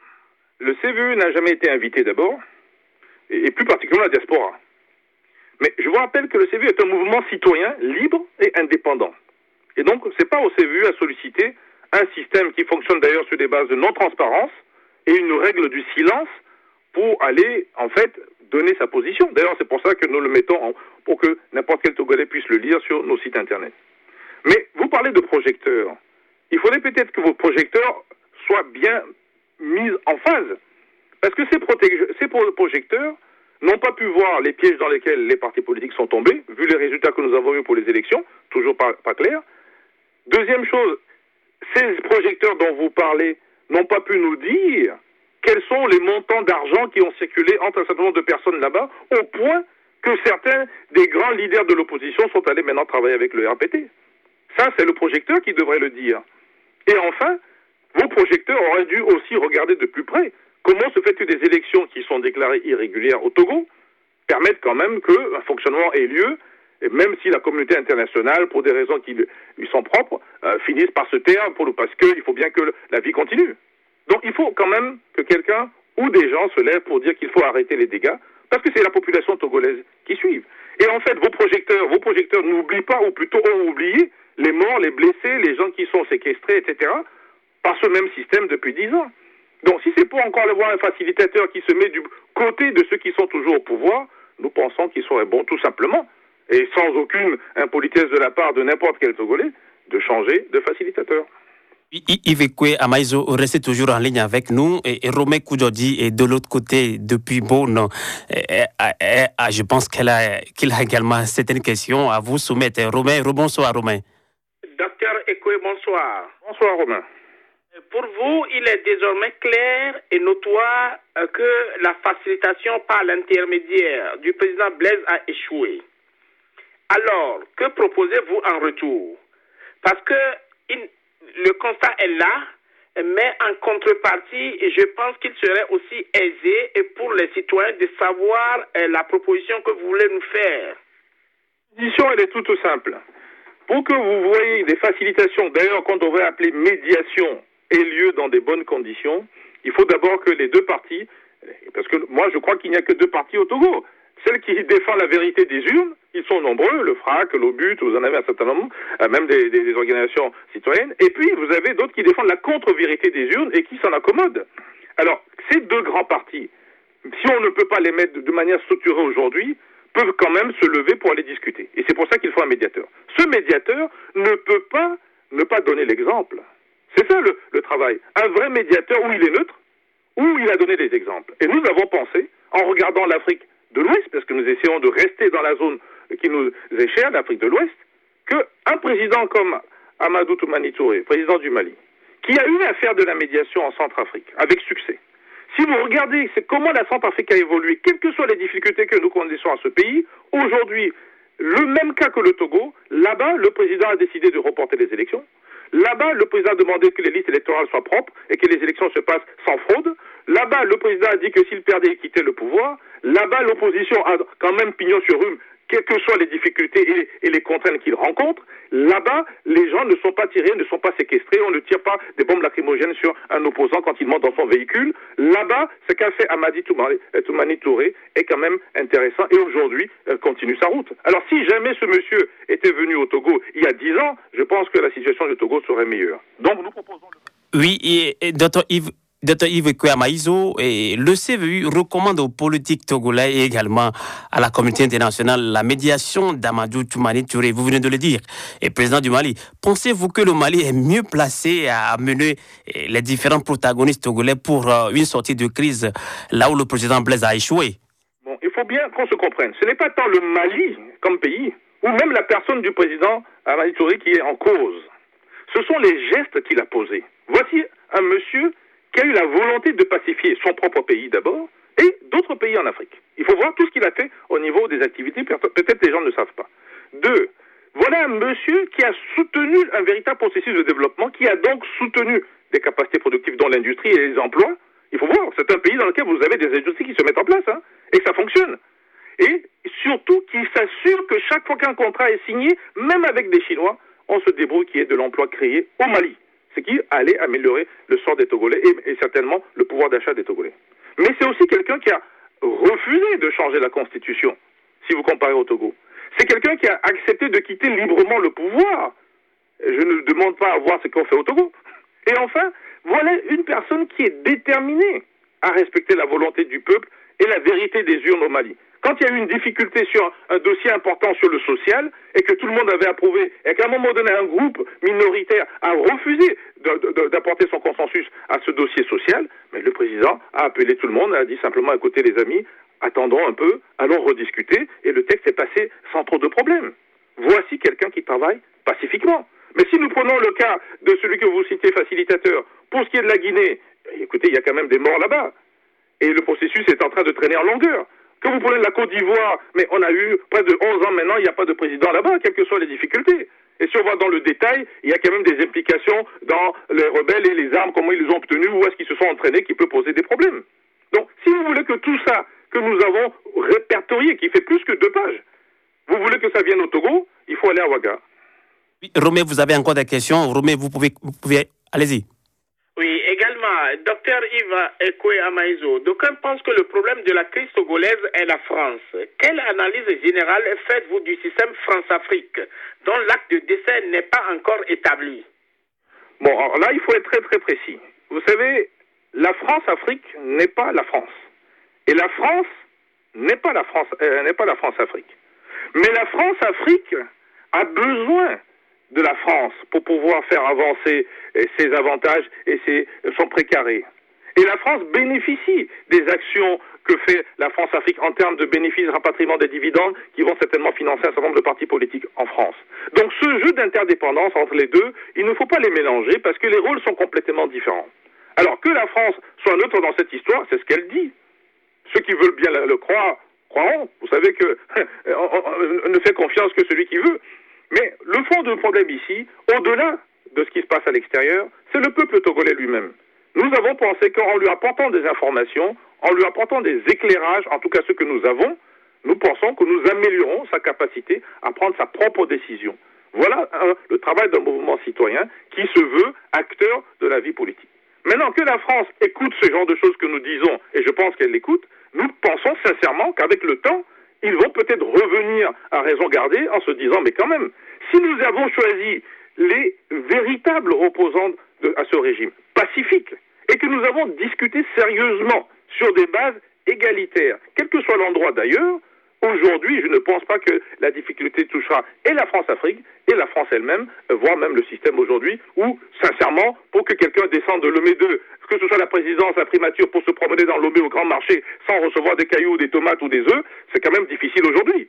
Le C V U n'a jamais été invité d'abord, et, et plus particulièrement la diaspora. Mais je vous rappelle que le C V U est un mouvement citoyen libre et indépendant. Et donc, ce n'est pas au C V U à solliciter un système qui fonctionne d'ailleurs sur des bases de non-transparence et une règle du silence pour aller, en fait, donner sa position. D'ailleurs, c'est pour ça que nous le mettons en, pour que n'importe quel Togolais puisse le lire sur nos sites Internet. Mais vous parlez de projecteurs. Il faudrait peut-être que vos projecteurs soient bien mis en phase. Parce que ces, proté- ces projecteurs n'ont pas pu voir les pièges dans lesquels les partis politiques sont tombés, vu les résultats que nous avons eus pour les élections, toujours pas, pas clair. Deuxième chose, ces projecteurs dont vous parlez n'ont pas pu nous dire quels sont les montants d'argent qui ont circulé entre un certain nombre de personnes là-bas, au point que certains des grands leaders de l'opposition sont allés maintenant travailler avec le R P T. Ça, c'est le projecteur qui devrait le dire. Et enfin, vos projecteurs auraient dû aussi regarder de plus près comment se fait que des élections qui sont déclarées irrégulières au Togo permettent quand même qu'un fonctionnement ait lieu, et même si la communauté internationale, pour des raisons qui lui sont propres, euh, finissent par se taire pour le, parce qu'il faut bien que la vie continue. Donc il faut quand même que quelqu'un ou des gens se lèvent pour dire qu'il faut arrêter les dégâts, parce que c'est la population togolaise qui suit. Et en fait, vos projecteurs, vos projecteurs n'oublient pas, ou plutôt ont oublié, les morts, les blessés, les gens qui sont séquestrés, et cetera, par ce même système depuis dix ans. Donc, si c'est pour encore aller voir un facilitateur qui se met du côté de ceux qui sont toujours au pouvoir, nous pensons qu'il serait bon, tout simplement, et sans aucune impolitesse de la part de n'importe quel Togolais, de changer de facilitateur. Yves Ekwe Amaïzo, restez toujours en ligne avec nous. Et Romain Koudjodi est de l'autre côté depuis Beaune. Je pense qu'elle a, qu'il a également certaines questions à vous soumettre. Romain, rebonsoir Romain. Docteur Ekwe, bonsoir. Bonsoir Romain. Pour vous, il est désormais clair et notoire que la facilitation par l'intermédiaire du président Blaise a échoué. Alors, que proposez-vous en retour? Parce que il, le constat est là, mais en contrepartie, je pense qu'il serait aussi aisé pour les citoyens de savoir la proposition que vous voulez nous faire. La proposition, elle est toute simple. pour que vous voyez des facilitations, d'ailleurs qu'on devrait appeler médiation, ait lieu dans des bonnes conditions, il faut d'abord que les deux parties, parce que moi je crois qu'il n'y a que deux parties au Togo, celle qui défend la vérité des urnes, ils sont nombreux, le F R A C, l'Obut, vous en avez un certain nombre, même des, des, des organisations citoyennes, et puis vous avez d'autres qui défendent la contre-vérité des urnes et qui s'en accommodent. Alors, ces deux grands partis, si on ne peut pas les mettre de manière structurée aujourd'hui, peuvent quand même se lever pour aller discuter. Et c'est pour ça qu'il faut un médiateur. Ce médiateur ne peut pas ne pas donner l'exemple. C'est ça le, le travail. Un vrai médiateur où il est neutre, où il a donné des exemples. Et nous avons pensé, en regardant l'Afrique de l'Ouest, parce que nous essayons de rester dans la zone qui nous est chère, l'Afrique de l'Ouest, qu'un président comme Amadou Toumani Touré, président du Mali, qui a eu à faire de la médiation en Centrafrique, avec succès. Si vous regardez c'est comment la Centrafrique a évolué, quelles que soient les difficultés que nous connaissons à ce pays, aujourd'hui, le même cas que le Togo, là-bas, le président a décidé de reporter les élections. Là-bas, le président a demandé que les listes électorales soient propres et que les élections se passent sans fraude. Là-bas, le président a dit que s'il perdait, il quittait le pouvoir. Là-bas, l'opposition a quand même pignon sur rhume, quelles que soient les difficultés et les, et les contraintes qu'il rencontre. Là-bas, les gens ne sont pas tirés, ne sont pas séquestrés, on ne tire pas des bombes lacrymogènes sur un opposant quand il monte dans son véhicule. Là-bas, ce qu'a fait Amadi Toumani, Toumani Touré est quand même intéressant et aujourd'hui euh, continue sa route. Alors si jamais ce monsieur était venu au Togo il y a dix ans, je pense que la situation du Togo serait meilleure. Donc nous proposons... Le... Oui, et, et docteur Yves... Docteur Yves Kouamaïzo, et le C V U recommande aux politiques togolais et également à la communauté internationale la médiation d'Amadou Toumani Touré, vous venez de le dire, et président du Mali. Pensez-vous que le Mali est mieux placé à mener les différents protagonistes togolais pour une sortie de crise là où le président Blaise a échoué? Bon, il faut bien qu'on se comprenne. Ce n'est pas tant le Mali comme pays, ou même la personne du président Amadou Touré qui est en cause. Ce sont les gestes qu'il a posés. Voici un monsieur qui a eu la volonté de pacifier son propre pays d'abord, et d'autres pays en Afrique. Il faut voir tout ce qu'il a fait au niveau des activités, peut-être les gens ne savent pas. Deux, voilà un monsieur qui a soutenu un véritable processus de développement, qui a donc soutenu des capacités productives dans l'industrie et les emplois. Il faut voir, c'est un pays dans lequel vous avez des industries qui se mettent en place, hein, et ça fonctionne. Et surtout, qui s'assure que chaque fois qu'un contrat est signé, même avec des Chinois, on se débrouille qu'il y ait de l'emploi créé au Mali. Ce qui allait améliorer le sort des Togolais et, et certainement le pouvoir d'achat des Togolais. Mais c'est aussi quelqu'un qui a refusé de changer la Constitution, si vous comparez au Togo. C'est quelqu'un qui a accepté de quitter librement le pouvoir. Je ne demande pas à voir ce qu'on fait au Togo. Et enfin, voilà une personne qui est déterminée à respecter la volonté du peuple et la vérité des urnes au Mali. Quand il y a eu une difficulté sur un dossier important sur le social et que tout le monde avait approuvé et qu'à un moment donné un groupe minoritaire a refusé de, de, d'apporter son consensus à ce dossier social, mais le président a appelé tout le monde, a dit simplement écoutez les amis, attendons un peu, allons rediscuter et le texte est passé sans trop de problèmes. Voici quelqu'un qui travaille pacifiquement. Mais si nous prenons le cas de celui que vous citez, facilitateur, pour ce qui est de la Guinée, écoutez, il y a quand même des morts là-bas et le processus est en train de traîner en longueur. Que vous prenez la Côte d'Ivoire, mais on a eu près de onze ans maintenant, il n'y a pas de président là-bas, quelles que soient les difficultés. Et si on va dans le détail, il y a quand même des implications dans les rebelles et les armes, comment ils les ont obtenues, où est-ce qu'ils se sont entraînés, qui peut poser des problèmes. Donc, si vous voulez que tout ça que nous avons répertorié, qui fait plus que deux pages, vous voulez que ça vienne au Togo, il faut aller à Ouaga. Oui, Romé, vous avez encore des questions. Romé, vous pouvez, vous pouvez... Allez-y. Oui, également, docteur Yves Ekoué-Amaïzo, d'aucuns pensent que le problème de la crise togolaise est la France. Quelle analyse générale faites-vous du système France-Afrique, dont l'acte de décès n'est pas encore établi? Bon, alors là, il faut être très très précis. Vous savez, la France-Afrique n'est pas la France. Et la France n'est pas la France, euh, n'est pas la France-Afrique. Mais la France-Afrique a besoin de la France pour pouvoir faire avancer ses avantages et ses, son précaré. Et la France bénéficie des actions que fait la France-Afrique en termes de bénéfices, rapatriement des dividendes qui vont certainement financer un certain nombre de partis politiques en France. Donc ce jeu d'interdépendance entre les deux, il ne faut pas les mélanger parce que les rôles sont complètement différents. Alors que la France soit neutre dans cette histoire, c'est ce qu'elle dit. Ceux qui veulent bien le croire, croiront. Vous savez que on ne fait confiance que celui qui veut. Mais le fond du problème ici, au-delà de ce qui se passe à l'extérieur, c'est le peuple togolais lui-même. Nous avons pensé qu'en lui apportant des informations, en lui apportant des éclairages, en tout cas ceux que nous avons, nous pensons que nous améliorons sa capacité à prendre sa propre décision. Voilà hein, le travail d'un mouvement citoyen qui se veut acteur de la vie politique. Maintenant que la France écoute ce genre de choses que nous disons, et je pense qu'elle l'écoute, nous pensons sincèrement qu'avec le temps, ils vont peut-être revenir à raison gardée en se disant, mais quand même, si nous avons choisi les véritables opposants de, à ce régime, pacifiques, et que nous avons discuté sérieusement sur des bases égalitaires, quel que soit l'endroit d'ailleurs, aujourd'hui, je ne pense pas que la difficulté touchera et la France-Afrique et la France elle-même, voire même le système aujourd'hui, où, sincèrement, pour que quelqu'un descende de Lomé deux, que ce soit la présidence, la primature, pour se promener dans Lomé au grand marché sans recevoir des cailloux, des tomates ou des œufs, c'est quand même difficile aujourd'hui.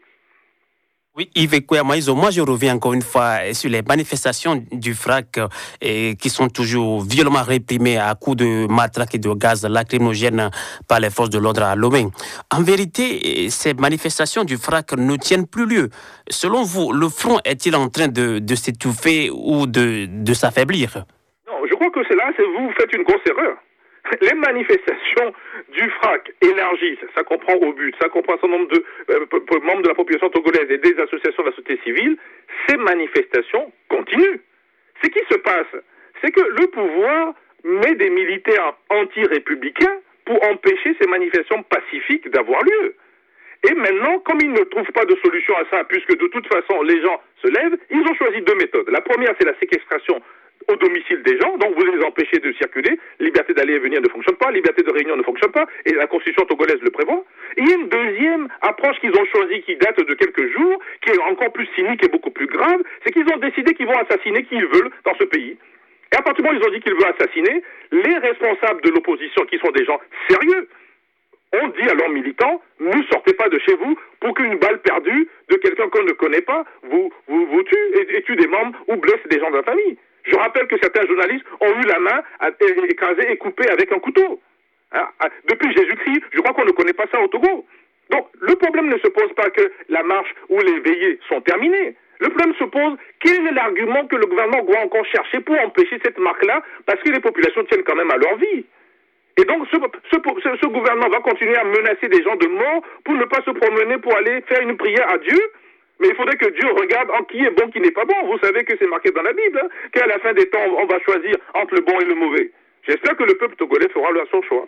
Oui, Yves Kouya-Maïso, moi je reviens encore une fois sur les manifestations du F R A C euh, qui sont toujours violemment réprimées à coups de matraque et de gaz lacrymogène par les forces de l'ordre à Lomé. En vérité, ces manifestations du F R A C ne tiennent plus lieu. Selon vous, le front est-il en train de, de s'étouffer ou de, de s'affaiblir? Non, je crois que c'est là, c'est vous faites une grosse erreur. Les manifestations du F R A C élargies, ça comprend au but, ça comprend un certain nombre de euh, p- p- membres de la population togolaise et des associations de la société civile, ces manifestations continuent. Ce qui se passe, c'est que le pouvoir met des militaires anti-républicains pour empêcher ces manifestations pacifiques d'avoir lieu. Et maintenant, comme ils ne trouvent pas de solution à ça, puisque de toute façon les gens se lèvent, ils ont choisi deux méthodes. La première, c'est la séquestration au domicile des gens, donc vous les empêchez de circuler, liberté d'aller et venir ne fonctionne pas, liberté de réunion ne fonctionne pas, et la constitution togolaise le prévoit. Et il y a une deuxième approche qu'ils ont choisie qui date de quelques jours, qui est encore plus cynique et beaucoup plus grave, c'est qu'ils ont décidé qu'ils vont assassiner qui ils veulent dans ce pays. Et à partir du moment où ils ont dit qu'ils veulent assassiner, les responsables de l'opposition, qui sont des gens sérieux, ont dit à leurs militants, ne sortez pas de chez vous pour qu'une balle perdue de quelqu'un qu'on ne connaît pas vous, vous, vous tue et, et tue des membres ou blesse des gens de la famille. Je rappelle que certains journalistes ont eu la main écrasée et coupée avec un couteau. Hein? Depuis Jésus-Christ, je crois qu'on ne connaît pas ça au Togo. Donc, le problème ne se pose pas que la marche ou les veillées sont terminées. Le problème se pose, quel est l'argument que le gouvernement doit encore chercher pour empêcher cette marque-là, parce que les populations tiennent quand même à leur vie. Et donc, ce, ce, ce gouvernement va continuer à menacer des gens de mort pour ne pas se promener, pour aller faire une prière à Dieu. Mais il faudrait que Dieu regarde en qui est bon, qui n'est pas bon. Vous savez que c'est marqué dans la Bible, hein, qu'à la fin des temps, on va choisir entre le bon et le mauvais. J'espère que le peuple togolais fera son choix.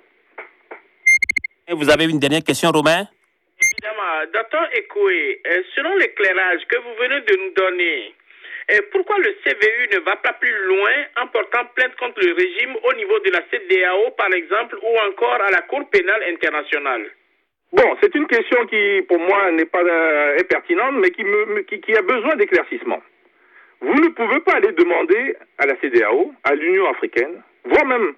Et vous avez une dernière question, Romain? Évidemment. Docteur Ekoué, selon l'éclairage que vous venez de nous donner, pourquoi le C V U ne va pas plus loin en portant plainte contre le régime au niveau de la C E D E A O, par exemple, ou encore à la Cour pénale internationale? Bon, c'est une question qui, pour moi, n'est pas euh, pertinente, mais qui, me, qui, qui a besoin d'éclaircissement. Vous ne pouvez pas aller demander à la C E D E A O, à l'Union africaine, voire même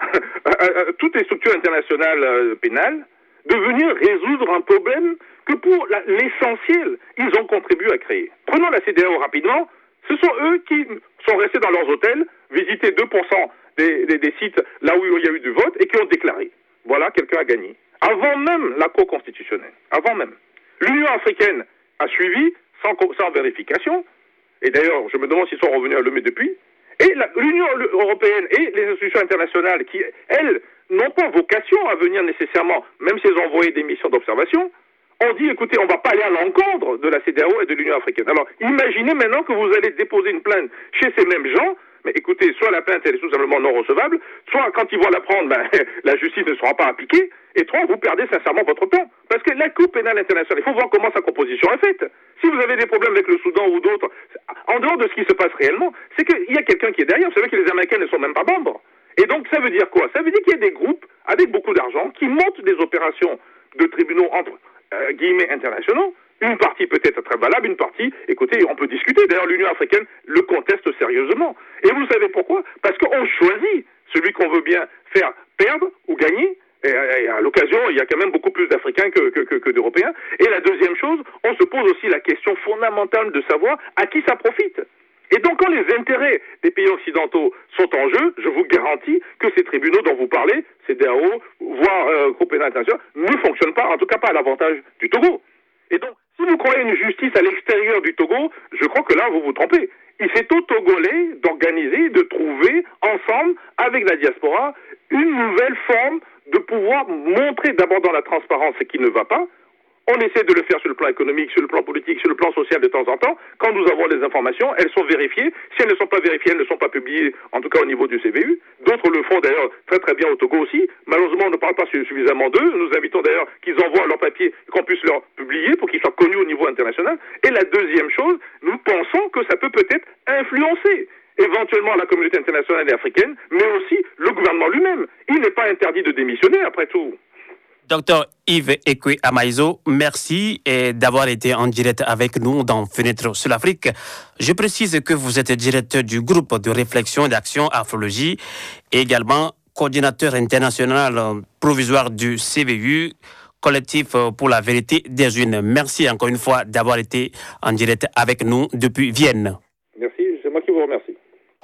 à, à, à toutes les structures internationales euh, pénales, de venir résoudre un problème que pour la, l'essentiel, ils ont contribué à créer. Prenons la C E D E A O rapidement. Ce sont eux qui sont restés dans leurs hôtels, visité deux pour cent des, des, des sites là où il y a eu du vote et qui ont déclaré. Voilà, quelqu'un a gagné. Avant même la Cour constitutionnelle, avant même. L'Union africaine a suivi sans, sans vérification, et d'ailleurs, je me demande s'ils sont revenus à Lomé depuis, et la, l'Union européenne et les institutions internationales qui, elles, n'ont pas vocation à venir nécessairement, même si elles ont envoyé des missions d'observation, ont dit, écoutez, on ne va pas aller à l'encontre de la C E D E A O et de l'Union africaine. Alors, imaginez maintenant que vous allez déposer une plainte chez ces mêmes gens. Mais écoutez, soit la plainte elle est tout simplement non recevable, soit quand ils vont la prendre, ben, la justice ne sera pas appliquée, et trois, vous perdez sincèrement votre temps. Parce que la Cour pénale internationale, il faut voir comment sa composition est faite. Si vous avez des problèmes avec le Soudan ou d'autres, en dehors de ce qui se passe réellement, c'est qu'il y a quelqu'un qui est derrière. Vous savez que les Américains ne sont même pas membres. Et donc, ça veut dire quoi? Ça veut dire qu'il y a des groupes avec beaucoup d'argent qui montent des opérations de tribunaux entre euh, guillemets internationaux. Une partie peut être très valable, une partie, écoutez, on peut discuter. D'ailleurs, l'Union africaine le conteste sérieusement. Et vous savez pourquoi? Parce qu'on choisit celui qu'on veut bien faire perdre ou gagner. Et, et à l'occasion, il y a quand même beaucoup plus d'Africains que, que, que, que d'Européens. Et la deuxième chose, on se pose aussi la question fondamentale de savoir à qui ça profite. Et donc, quand les intérêts des pays occidentaux sont en jeu, je vous garantis que ces tribunaux dont vous parlez, C E D E A O, voire euh, Cour pénale internationale, ne fonctionnent pas, en tout cas pas à l'avantage du Togo. Et donc, si vous croyez une justice à l'extérieur du Togo, je crois que là, vous vous trompez. Et c'est aux Togolais d'organiser, de trouver, ensemble, avec la diaspora, une nouvelle forme de pouvoir montrer d'abord dans la transparence ce qui ne va pas, On essaie de le faire sur le plan économique, sur le plan politique, sur le plan social de temps en temps. Quand nous avons les informations, elles sont vérifiées. Si elles ne sont pas vérifiées, elles ne sont pas publiées, en tout cas au niveau du C V U. D'autres le font d'ailleurs très très bien au Togo aussi. Malheureusement, on ne parle pas suffisamment d'eux. Nous invitons d'ailleurs qu'ils envoient leurs papiers, qu'on puisse leur publier pour qu'ils soient connus au niveau international. Et la deuxième chose, nous pensons que ça peut peut-être influencer éventuellement la communauté internationale et africaine, mais aussi le gouvernement lui-même. Il n'est pas interdit de démissionner après tout. Docteur Yves Ekwe Amaïzo, merci d'avoir été en direct avec nous dans Fenêtre sur l'Afrique. Je précise que vous êtes directeur du groupe de réflexion et d'action Afrologie et également coordinateur international provisoire du C V U, collectif pour la vérité des urnes. Merci encore une fois d'avoir été en direct avec nous depuis Vienne. Merci, c'est moi qui vous remercie.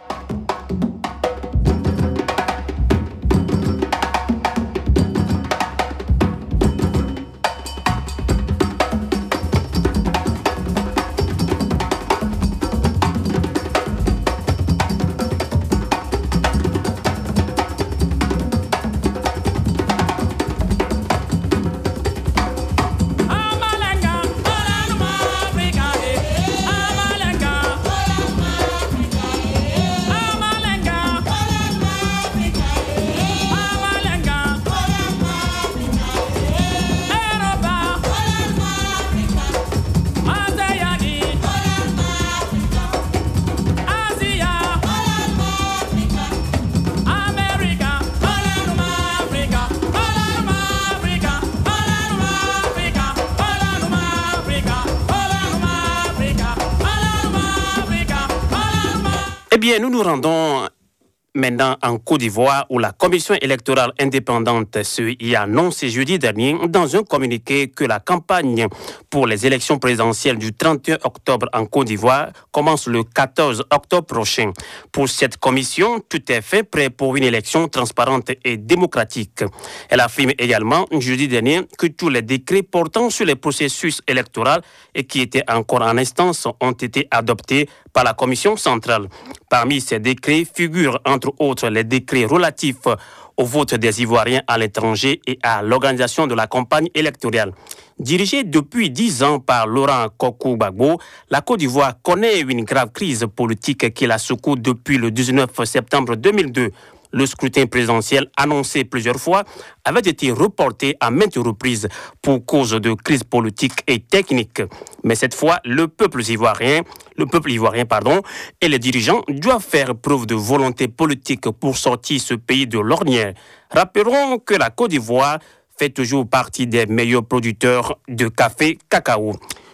Eh bien, nous nous rendons maintenant en Côte d'Ivoire où la Commission électorale indépendante y a annoncé jeudi dernier dans un communiqué que la campagne pour les élections présidentielles du trente et un octobre en Côte d'Ivoire commence le quatorze octobre prochain. Pour cette commission, tout est fait prêt pour une élection transparente et démocratique. Elle affirme également jeudi dernier que tous les décrets portant sur les processus électoraux et qui étaient encore en instance ont été adoptés par la Commission centrale. Parmi ces décrets figurent entre autres les décrets relatifs au vote des Ivoiriens à l'étranger et à l'organisation de la campagne électorale. Dirigée depuis dix ans par Laurent Kokou-Gbagbo, la Côte d'Ivoire connaît une grave crise politique qui la secoue depuis le dix-neuf septembre deux mille deux. Le scrutin présidentiel, annoncé plusieurs fois, avait été reporté à maintes reprises pour cause de crise politique et technique. Mais cette fois, le peuple ivoirien, le peuple ivoirien, pardon, et les dirigeants doivent faire preuve de volonté politique pour sortir ce pays de l'ornière. Rappelons que la Côte d'Ivoire fait toujours partie des meilleurs producteurs de café cacao.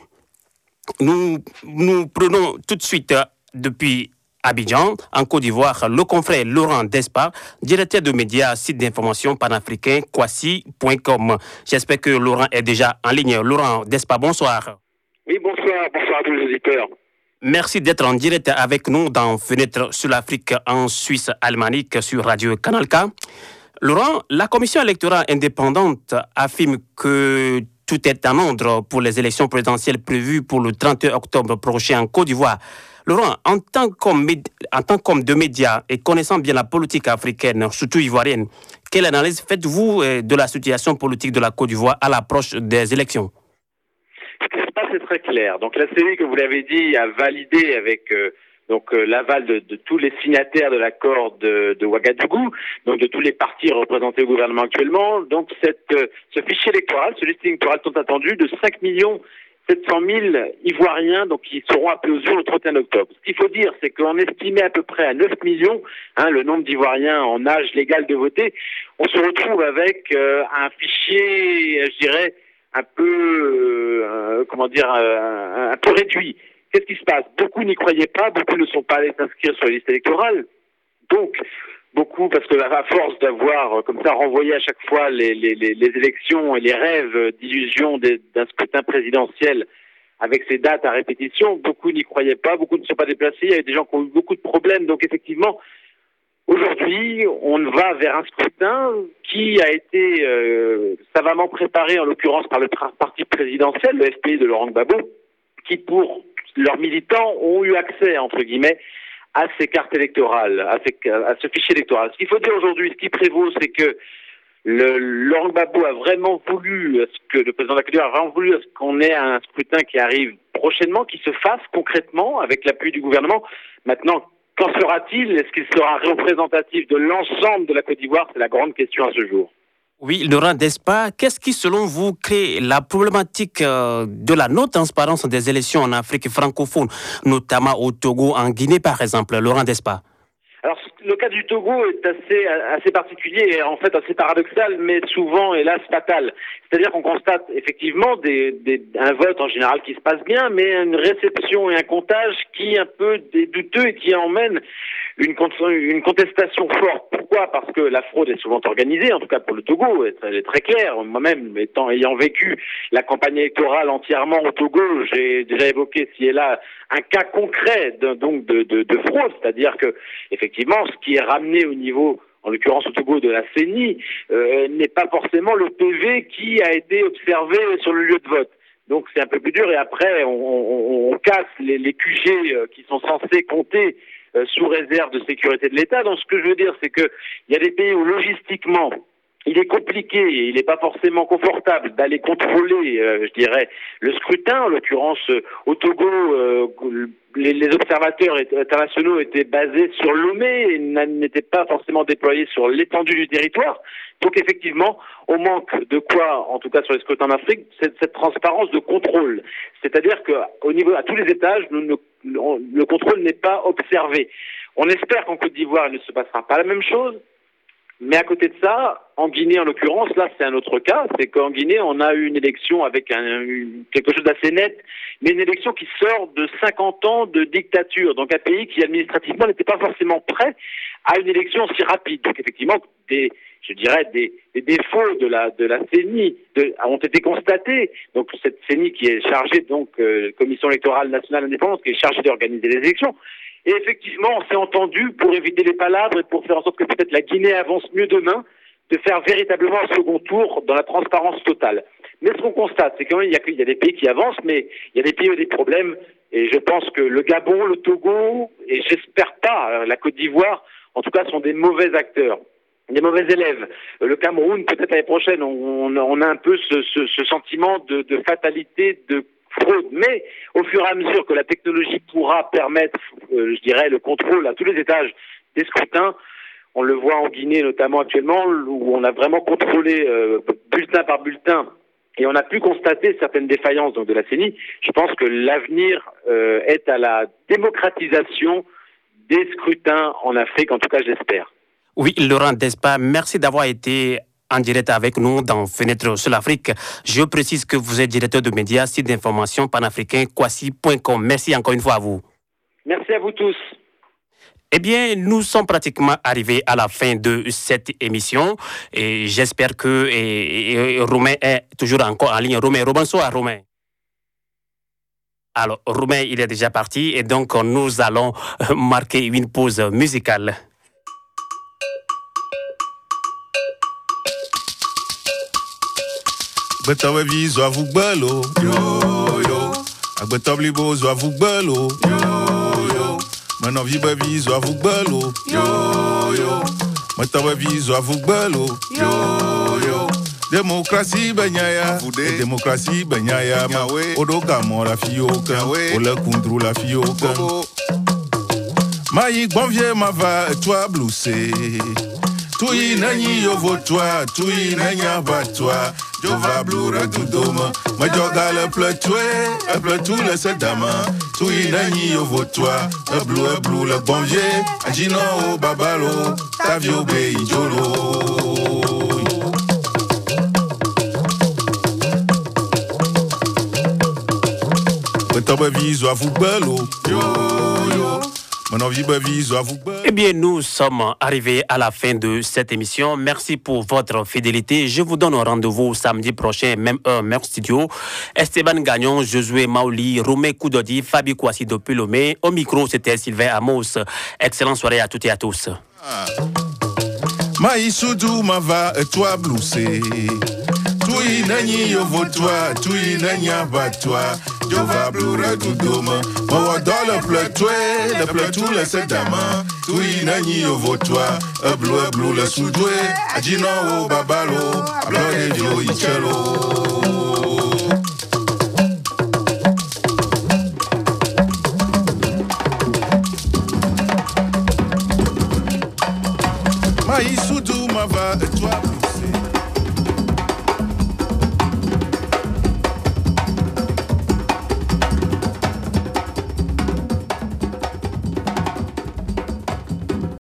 Nous, nous prenons tout de suite depuis Abidjan, en Côte d'Ivoire, le confrère Laurent Despa, directeur de médias, site d'information panafricain, kwasi point com. J'espère que Laurent est déjà en ligne. Laurent Despa, bonsoir. Oui, bonsoir, bonsoir à tous les auditeurs. Merci d'être en direct avec nous dans Fenêtre sur l'Afrique en Suisse alémanique sur Radio Canal K. Laurent, la commission électorale indépendante affirme que tout est en ordre pour les élections présidentielles prévues pour le trente et un octobre prochain en Côte d'Ivoire. Laurent, en tant qu'homme, en tant qu'homme de médias et connaissant bien la politique africaine, surtout ivoirienne, quelle analyse faites-vous de la situation politique de la Côte d'Ivoire à l'approche des élections? Ce qui se passe est très clair. Donc la C E I, comme vous l'avez dit, a validé avec euh, donc euh, l'aval de, de tous les signataires de l'accord de, de Ouagadougou, donc de tous les partis représentés au gouvernement actuellement. Donc cette, euh, ce fichier électoral, ce listing électoral tant attendu de cinq millions sept cent mille Ivoiriens donc, qui seront appelés aux urnes le trente et un octobre. Ce qu'il faut dire, c'est qu'on estimait à peu près à neuf millions hein, le nombre d'Ivoiriens en âge légal de voter. On se retrouve avec euh, un fichier, je dirais, un peu, euh, comment dire, euh, un peu réduit. Qu'est-ce qui se passe? Beaucoup n'y croyaient pas, beaucoup ne sont pas allés s'inscrire sur les listes électorales. Donc, beaucoup, parce que à force d'avoir comme ça renvoyé à chaque fois les, les, les, les élections et les rêves d'illusion d'un scrutin présidentiel avec ces dates à répétition, beaucoup n'y croyaient pas, beaucoup ne sont pas déplacés, il y a des gens qui ont eu beaucoup de problèmes. Donc effectivement, aujourd'hui, on va vers un scrutin qui a été euh, savamment préparé, en l'occurrence par le parti présidentiel, le F P I de Laurent Gbagbo, qui pour leurs militants ont eu accès, entre guillemets, à ces cartes électorales, à, ces, à ce fichier électoral. Ce qu'il faut dire aujourd'hui, ce qui prévaut, c'est que Le, Laurent Gbagbo a vraiment voulu, ce que le président de la Côte d'Ivoire a vraiment voulu ce qu'on ait un scrutin qui arrive prochainement, qui se fasse concrètement avec l'appui du gouvernement. Maintenant, qu'en sera-t-il? Est-ce qu'il sera représentatif de l'ensemble de la Côte d'Ivoire? C'est la grande question à ce jour. Oui, Laurent Despa, qu'est-ce qui, selon vous, crée la problématique euh, de la non-transparence des élections en Afrique francophone, notamment au Togo, en Guinée, par exemple? Laurent Despa. Alors, le cas du Togo est assez, assez particulier et en fait assez paradoxal, mais souvent, hélas, fatal. C'est-à-dire qu'on constate effectivement des, des, un vote en général qui se passe bien, mais une réception et un comptage qui est un peu des douteux et qui emmène une, une contestation forte. Pourquoi? Parce que la fraude est souvent organisée, en tout cas pour le Togo, elle est très claire. Moi-même, étant, ayant vécu la campagne électorale entièrement au Togo, j'ai déjà évoqué ci et là un cas concret de, donc de, de, de fraude, c'est-à-dire que effectivement, ce qui est ramené au niveau, en l'occurrence au Togo, de la C E N I, euh, n'est pas forcément le P V qui a été observé sur le lieu de vote. Donc c'est un peu plus dur et après on, on, on casse les, les Q G euh, qui sont censés compter euh, sous réserve de sécurité de l'État. Donc ce que je veux dire, c'est que il y a des pays où logistiquement il est compliqué et il n'est pas forcément confortable d'aller contrôler, euh, je dirais, le scrutin. En l'occurrence, euh, au Togo, euh, les, les observateurs internationaux étaient basés sur Lomé et n'étaient pas forcément déployés sur l'étendue du territoire. Donc effectivement, on manque de quoi, en tout cas sur les scrutins en Afrique, cette, cette transparence de contrôle. C'est-à-dire qu'au niveau, à tous les étages, nous, nous, le contrôle n'est pas observé. On espère qu'en Côte d'Ivoire, il ne se passera pas la même chose. Mais à côté de ça, en Guinée en l'occurrence, là c'est un autre cas, c'est qu'en Guinée on a eu une élection avec un, une, quelque chose d'assez net, mais une élection qui sort de cinquante ans de dictature, donc un pays qui administrativement n'était pas forcément prêt à une élection si rapide. Donc effectivement, des, je dirais des, des défauts de la de la C E N I de, ont été constatés. Donc cette C E N I qui est chargée, donc euh, Commission électorale nationale indépendante, qui est chargée d'organiser les élections. Et effectivement, on s'est entendu pour éviter les palabres et pour faire en sorte que peut-être la Guinée avance mieux demain, de faire véritablement un second tour dans la transparence totale. Mais ce qu'on constate, c'est quand même qu'il y a des pays qui avancent, mais il y a des pays où il y a des problèmes. Et je pense que le Gabon, le Togo, et j'espère pas la Côte d'Ivoire, en tout cas, sont des mauvais acteurs, des mauvais élèves. Le Cameroun, peut-être l'année prochaine, on, on a un peu ce, ce, ce sentiment de, de fatalité, de fraude, mais au fur et à mesure que la technologie pourra permettre, euh, je dirais, le contrôle à tous les étages des scrutins, on le voit en Guinée notamment actuellement, où on a vraiment contrôlé euh, bulletin par bulletin, et on a pu constater certaines défaillances donc, de la C E N I. Je pense que l'avenir euh, est à la démocratisation des scrutins en Afrique, en tout cas j'espère. Oui, Laurent Despa, merci d'avoir été en direct avec nous dans Fenêtre sur l'Afrique. Je précise que vous êtes directeur de médias, site d'information panafricain, kwasi point com. Merci encore une fois à vous. Merci à vous tous. Eh bien, nous sommes pratiquement arrivés à la fin de cette émission et j'espère que et, et, Romain est toujours encore en ligne. Romain, bonsoir Romain. Alors, Romain, il est déjà parti et donc nous allons marquer une pause musicale. Agbetawe vi zo avugbelo yo yo Agbetawe libo zo avugbelo yo yo Mano vi be vi zo avugbelo yo yo Metawe vi zo avugbelo yo yo Démocratie benyaya démocratie benyaya Odoka mo la fioka Ole kundru la fioka Mayi gbonvie ma va et toi bloussé Tui nanyi yo votoi tui nanya batoi Jova blura du doma, ma joga le pleutoué, le pleutou le sedama, tui nani yo votoi, le bleu le bleu le bon vieux, agino o babalo, tavio be jolo. Betobe viso a footballo, yo yo. Eh bien, nous sommes arrivés à la fin de cette émission. Merci pour votre fidélité. Je vous donne rendez-vous samedi prochain, même heure, même studio. Esteban Gagnon, Josué Maoli, Romain Koudodi, Fabi Kwasi depuis Lomé. Au micro, c'était Sylvain Amos. Excellente soirée à toutes et à tous. Maïsoudou mava et toi bloussé. Tui nani yo votoi, tui nanya batoi. Jova blue tout dôme. Mon dans le pleu tué, le pleu tout le sedama. Tout inani au votoir, un bleu, un bleu le soudoué. Adino au babalo, a bleu et dio ichelo. Maïsoudou, ma va, et toi,